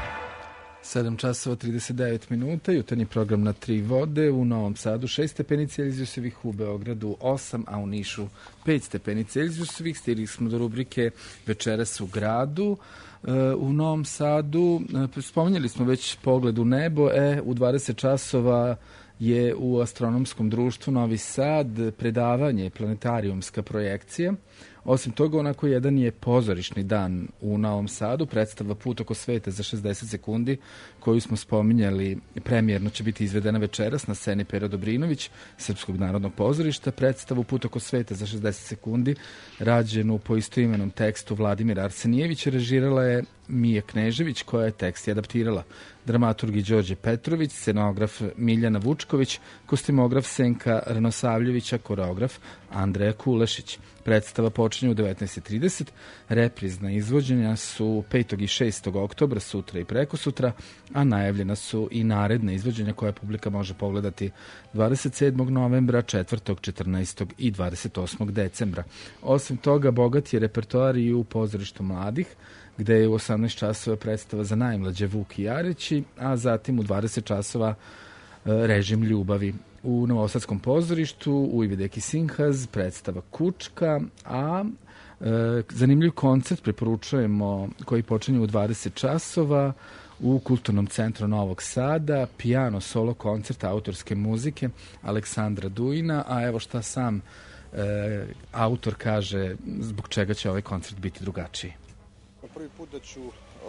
sedam časova trideset devet minuta, jutarnji program na tri vode, u Novom Sadu šest stepeni Celzijusovih, u Beogradu osam, a u Nišu pet stepeni Celzijusovih. Stigli smo do rubrike Večeras u gradu. E, u Novom Sadu, e, spominjali smo već pogled u nebo, e, u dvadeset časova je u Astronomskom društvu Novi Sad predavanje planetarijumska projekcija. Osim toga, onako jedan je pozorišni dan u Novom Sadu, predstava Put oko sveta za šezdeset sekundi, koju smo spominjali, premijerno će biti izvedena večeras na sceni Pero Dobrinović, Srpskog narodnog pozorišta. Predstavu Put oko sveta za šezdeset sekundi, rađenu po istoimenom tekstu Vladimira Arsenijevića, režirala je Mija Knežević, koja je tekst i adaptirala. Dramaturg i Đorđe Petrović, scenograf Miljana Vučković, kostimograf Senka Ranosavljevića, koreograf Andreja Kulešić. Predstava počinje u devetnaest trideset, reprizna izvođenja su petog i šestog oktobra, sutra i prekosutra, a najavljena su i naredna izvođenja koja publika može pogledati dvadeset sedmog novembra, četvrtog, četrnaestog i dvadeset osmog decembra. Osim toga, bogat je repertoar i u pozorištu mladih, gde je u osamnaest časova predstava za najmlađe Vuk i Jareći, a zatim u dvadeset časova e, Režim ljubavi. U Novosadskom pozorištu u Ivideki Sinhaz predstava Kučka, a e, zanimljiv koncert preporučujemo koji počinje u dvadeset časova u Kulturnom centru Novog Sada, piano solo koncert autorske muzike Aleksandra Dujina, a evo šta sam e, autor kaže zbog čega će ovaj koncert biti drugačiji. Prvi put da ću uh,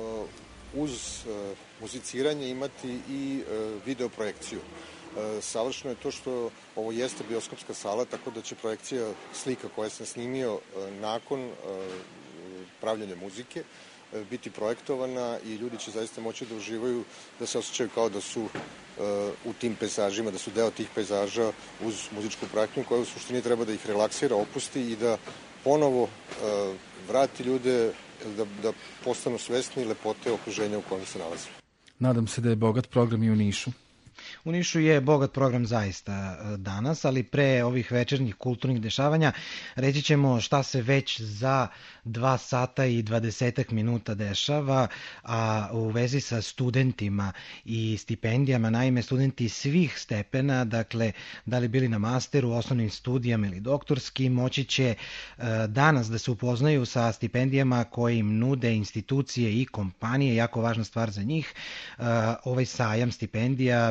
uz uh, muziciranje imati i uh, video projekciju. Uh, savršeno je to što ovo jeste bioskopska sala, tako da će projekcija slika koje sam snimio uh, nakon uh, pravljanja muzike uh, biti projektovana i ljudi će zaista moći da uživaju, da se osjećaju kao da su uh, u tim pejzažima, da su deo tih pejzaža uz muzičku pratnju koja u suštini treba da ih relaksira, opusti i da ponovo uh, vrati ljude da, da postanu svesni lepote okruženja u kojem se nalazi. Nadam se da je bogat program i u Nišu. U Nišu je bogat program zaista danas, ali pre ovih večernjih kulturnih dešavanja reći ćemo šta se već za dva sata i dvadesetak minuta dešava, a u vezi sa studentima i stipendijama. Naime, studenti svih stepena, dakle, da li bili na masteru, osnovnim studijama ili doktorskim, moći će danas da se upoznaju sa stipendijama koje im nude institucije i kompanije. Jako važna stvar za njih. Ovaj sajam stipendija biće održan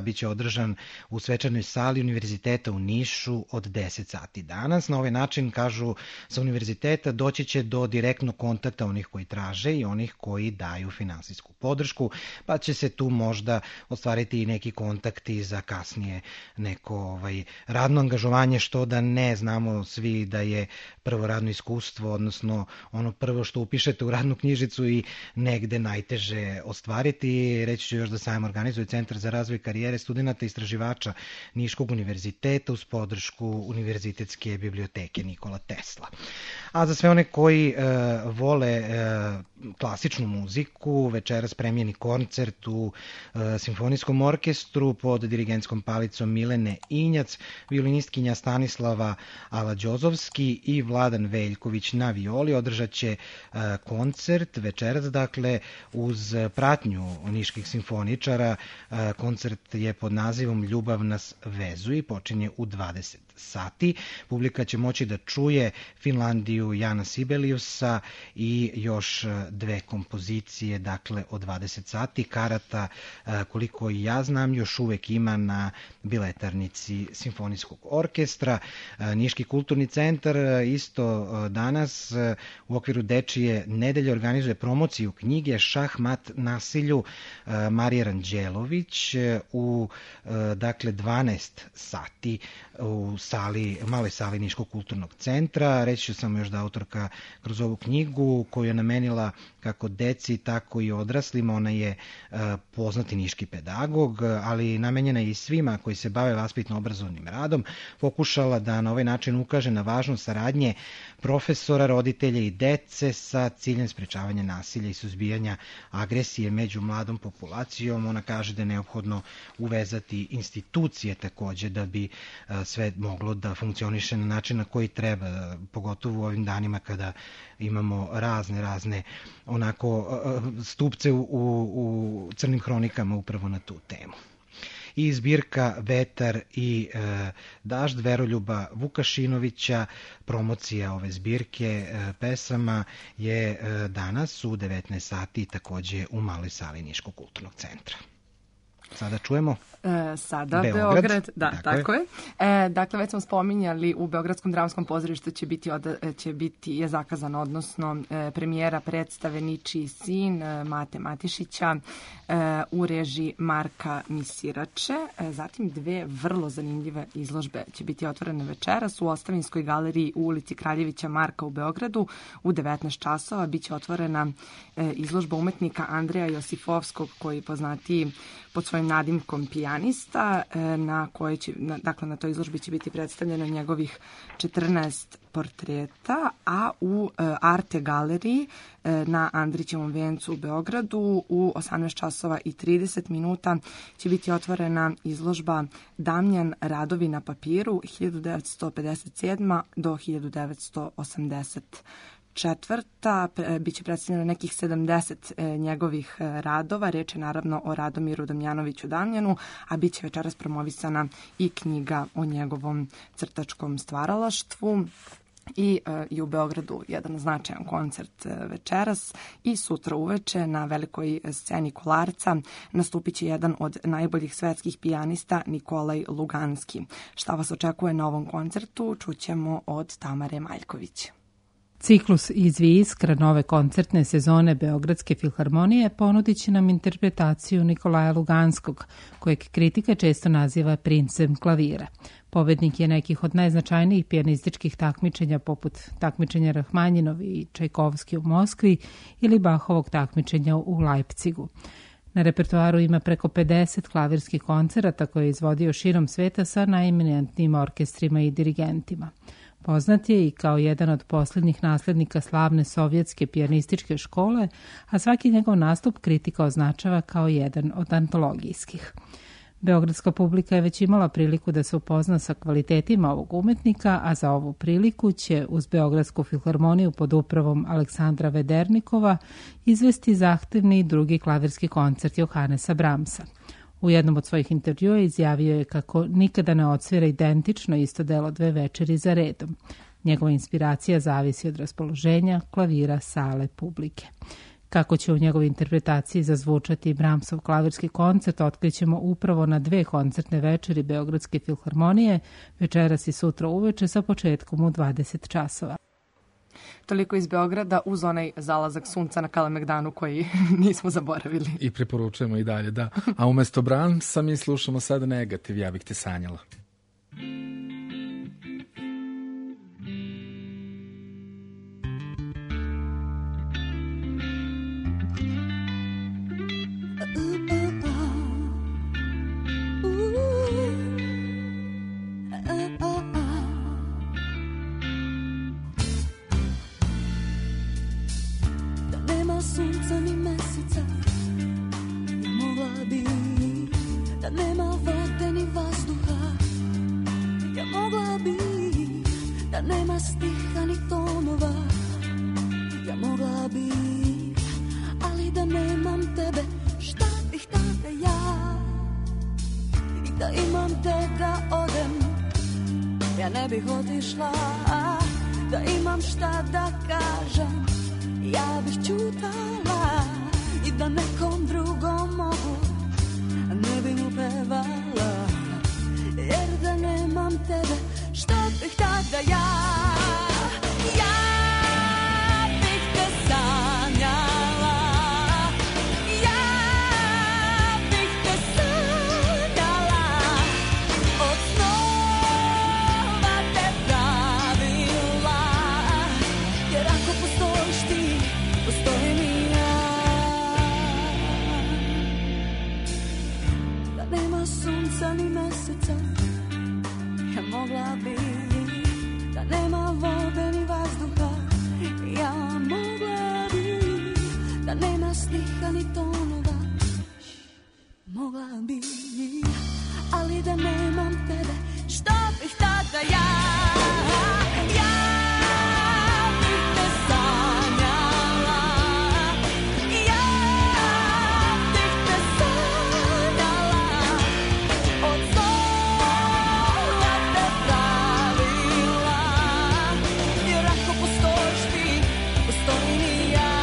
održan u svečanoj sali Univerziteta u Nišu od deset sati danas. Na ovaj način, kažu sa univerziteta, doći će do direktnog kontakta onih koji traže i onih koji daju finansijsku podršku, pa će se tu možda ostvariti i neki kontakti za kasnije neko ovaj, radno angažovanje, što da ne znamo svi da je prvo radno iskustvo, odnosno ono prvo što upišete u radnu knjižicu i negde najteže ostvariti. Reći ću još da sajam organizuje Centar za razvoj karijere studenta i istraživača Niškog univerziteta uz podršku Univerzitetske biblioteke Nikola Tesla. A za sve one koji e, vole e, klasičnu muziku, večeras premijeni koncert u e, simfonijskom orkestru pod dirigentskom palicom Milene Injac, violinistkinja Stanislava Alađozovski i Vladan Veljković na violi održat će e, koncert večeras, dakle uz pratnju niških simfoničara. E, koncert je pod nazivom Ljubav nas vezuje i počinje u dvadeset sati. Publika će moći da čuje Finlandiju Jana Sibeliusa i još dve kompozicije, dakle od dvadeset sati. Karata, koliko i ja znam, još uvek ima na biletarnici Simfonijskog orkestra. Niški kulturni centar isto danas u okviru Dečije nedelje organizuje promociju knjige Šahmat nasilju Marije Ranđelović u dakle dvanaest sati u sali, maloj sali Niškog kulturnog centra. Reći ću samo još da autorka kroz ovu knjigu koju je namenila kako deci, tako i odraslima, ona je uh, poznati niški pedagog, ali namenjena je i svima koji se bave vaspitno-obrazovnim radom, pokušala da na ovaj način ukaže na važnost saradnje profesora, roditelja i dece sa ciljem sprečavanja nasilja i suzbijanja agresije među mladom populacijom. Ona kaže da je neophodno uvezati institucije takođe da bi uh, sve moglo da funkcioniše na način na koji treba, pogotovo u ovim danima kada imamo razne, razne onako stupce u, u crnim hronikama upravo na tu temu. I zbirka Vetar i e, dažd Veroljuba Vukašinovića, promocija ove zbirke e, pesama je e, danas u devetnaest sati takođe u maloj sali Niškog kulturnog centra. Sada čujemo e, sada Beograd. Beograd, da, tako, tako je. je. E, dakle, već smo spominjali, u Beogradskom dramskom pozorištu će biti, od, će biti je zakazano, odnosno e, premijera predstave Ničiji sin e, Mate Matišića e, u režiji Marka Misirače. E, zatim dve vrlo zanimljive izložbe će biti otvorene večeras u Ostavinskoj galeriji u ulici Kraljevića Marka u Beogradu u devetnaest časova. Biće otvorena e, izložba umetnika Andreja Josifovskog, koji poznati pod svojim nadimkom pijanista, na koje će, na, dakle na toj izložbi će biti predstavljeno njegovih četrnaest portreta, a u e, Arte galeriji e, na Andrićevom vencu u Beogradu u osamnaest časova i trideset minuta će biti otvorena izložba Damjan radovi na papiru hiljadu devetsto pedeset sedma do hiljadu devetsto osamdeset četvrta. Biće predstavljeno nekih sedamdeset njegovih radova. Reč je naravno o Radomiru Damjanoviću Damjanu, a bit će večeras promovisana i knjiga o njegovom crtačkom stvaralaštvu. I, i u Beogradu jedan značajan koncert večeras i sutra uveče na velikoj sceni Kolarca nastupit će jedan od najboljih svetskih pijanista Nikolaj Luganski. Šta vas očekuje na ovom koncertu čućemo od Tamare Maljković. Ciklus Izvi iskra nove koncertne sezone Beogradske filharmonije ponudit će nam interpretaciju Nikolaja Luganskog, kojeg kritika često naziva princem klavira. Pobednik je nekih od najznačajnijih pijanističkih takmičenja poput takmičenja Rahmanjinovi i Čajkovski u Moskvi ili Bahovog takmičenja u Leipzigu. Na repertoaru ima preko pedeset klavirskih koncerata koje je izvodio širom sveta sa najeminentnijim orkestrima i dirigentima. Poznat je i kao jedan od posljednjih naslednika slavne sovjetske pijanističke škole, a svaki njegov nastup kritika označava kao jedan od antologijskih. Beogradska publika je već imala priliku da se upozna sa kvalitetima ovog umetnika, a za ovu priliku će uz Beogradsku filharmoniju pod upravom Aleksandra Vedernikova izvesti zahtevni drugi klavirski koncert Johanesa Brahmsa. U jednom od svojih intervjua izjavio je kako nikada ne odsvira identično isto delo dve večeri za redom. Njegova inspiracija zavisi od raspoloženja, klavira, sale, publike. Kako će u njegovoj interpretaciji zazvučati Brahmsov klavirski koncert, otkrićemo upravo na dve koncertne večeri Beogradske filharmonije, večeras i sutra uveče sa početkom u dvadeset časova. Toliko iz Beograda uz onaj zalazak sunca na Kalemegdanu koji nismo zaboravili. I preporučujemo i dalje, da. A umesto Brahmsa mi slušamo sada Negativ, ja bih te sanjala. Sunca ni meseca, ja mogla bi, da nema vode ni vazduha, ja mogla bi, da nema stiha ni tonova, ja mogla bi, ali da nemam tebe, šta bih tada ja, i da imam te da odem, ja ne bih otišla, da imam šta da kažem, ja bih čutala i da nekom drugom mogu, ne bi mu pevala, jer da nemam tebe, šta bih tada ja, ja bih te sanjala, ja bih te sanjala, od snova te pravila, jer ako postojiš ti, postojim i ja. Da nema sunca ni meseca, ja mogla bi, da nema vode ni vazduha, ja mogla bi, da nema stiha ni tonova, mogla bi, ali da nemam tebe, šta bih tada ja, ja bih te sanjala, ja bih te sanjala, od snova te pravila, jer ako postojiš ti, postojim i ja,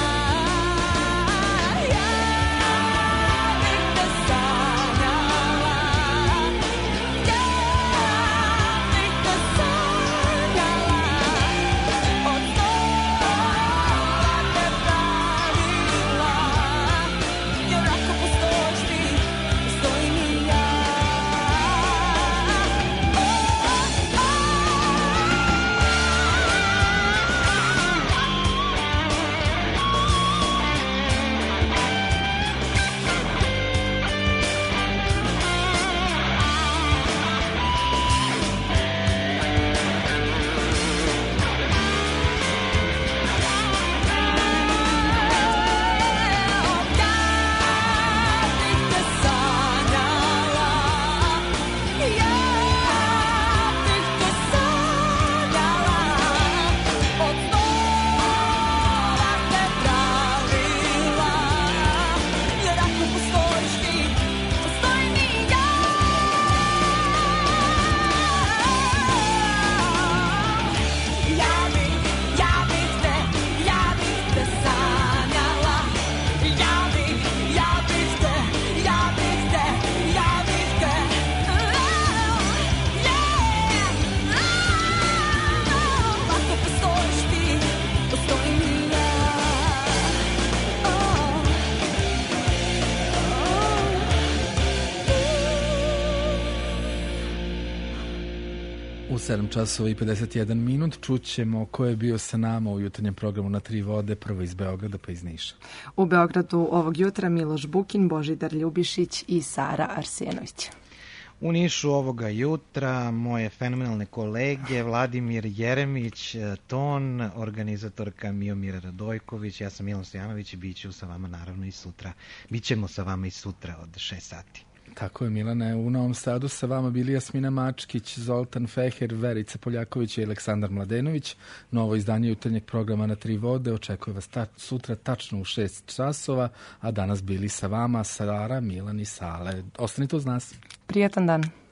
ja bih te sanjala, ja bih te sanjala, od snova te pravila, jer ako postojiš ti, postojim i ja. U sedam časova i pedeset jedan minut čućemo ko je bio sa nama u jutarnjem programu Na tri vode, prvo iz Beograda pa iz Niša. U Beogradu ovog jutra Miloš Bukin, Božidar Ljubišić i Sara Arsenović. U Nišu ovoga jutra moje fenomenalne kolege Vladimir Jeremić, ton, organizatorka Miomira Radojković, ja sam Milan Stojanović i bit ću sa vama naravno i sutra. Bićemo sa vama i sutra od šest sati. Tako je, Milane. U Novom Sadu sa vama bili Jasmina Mačkić, Zoltan Feher, Verica Poljaković i Aleksandar Mladenović. Novo izdanje jutarnjeg programa Na tri vode očekuje vas ta, sutra tačno u šest časova, a danas bili sa vama Sara, Milan i Sale. Ostanite uz nas. Prijetan dan.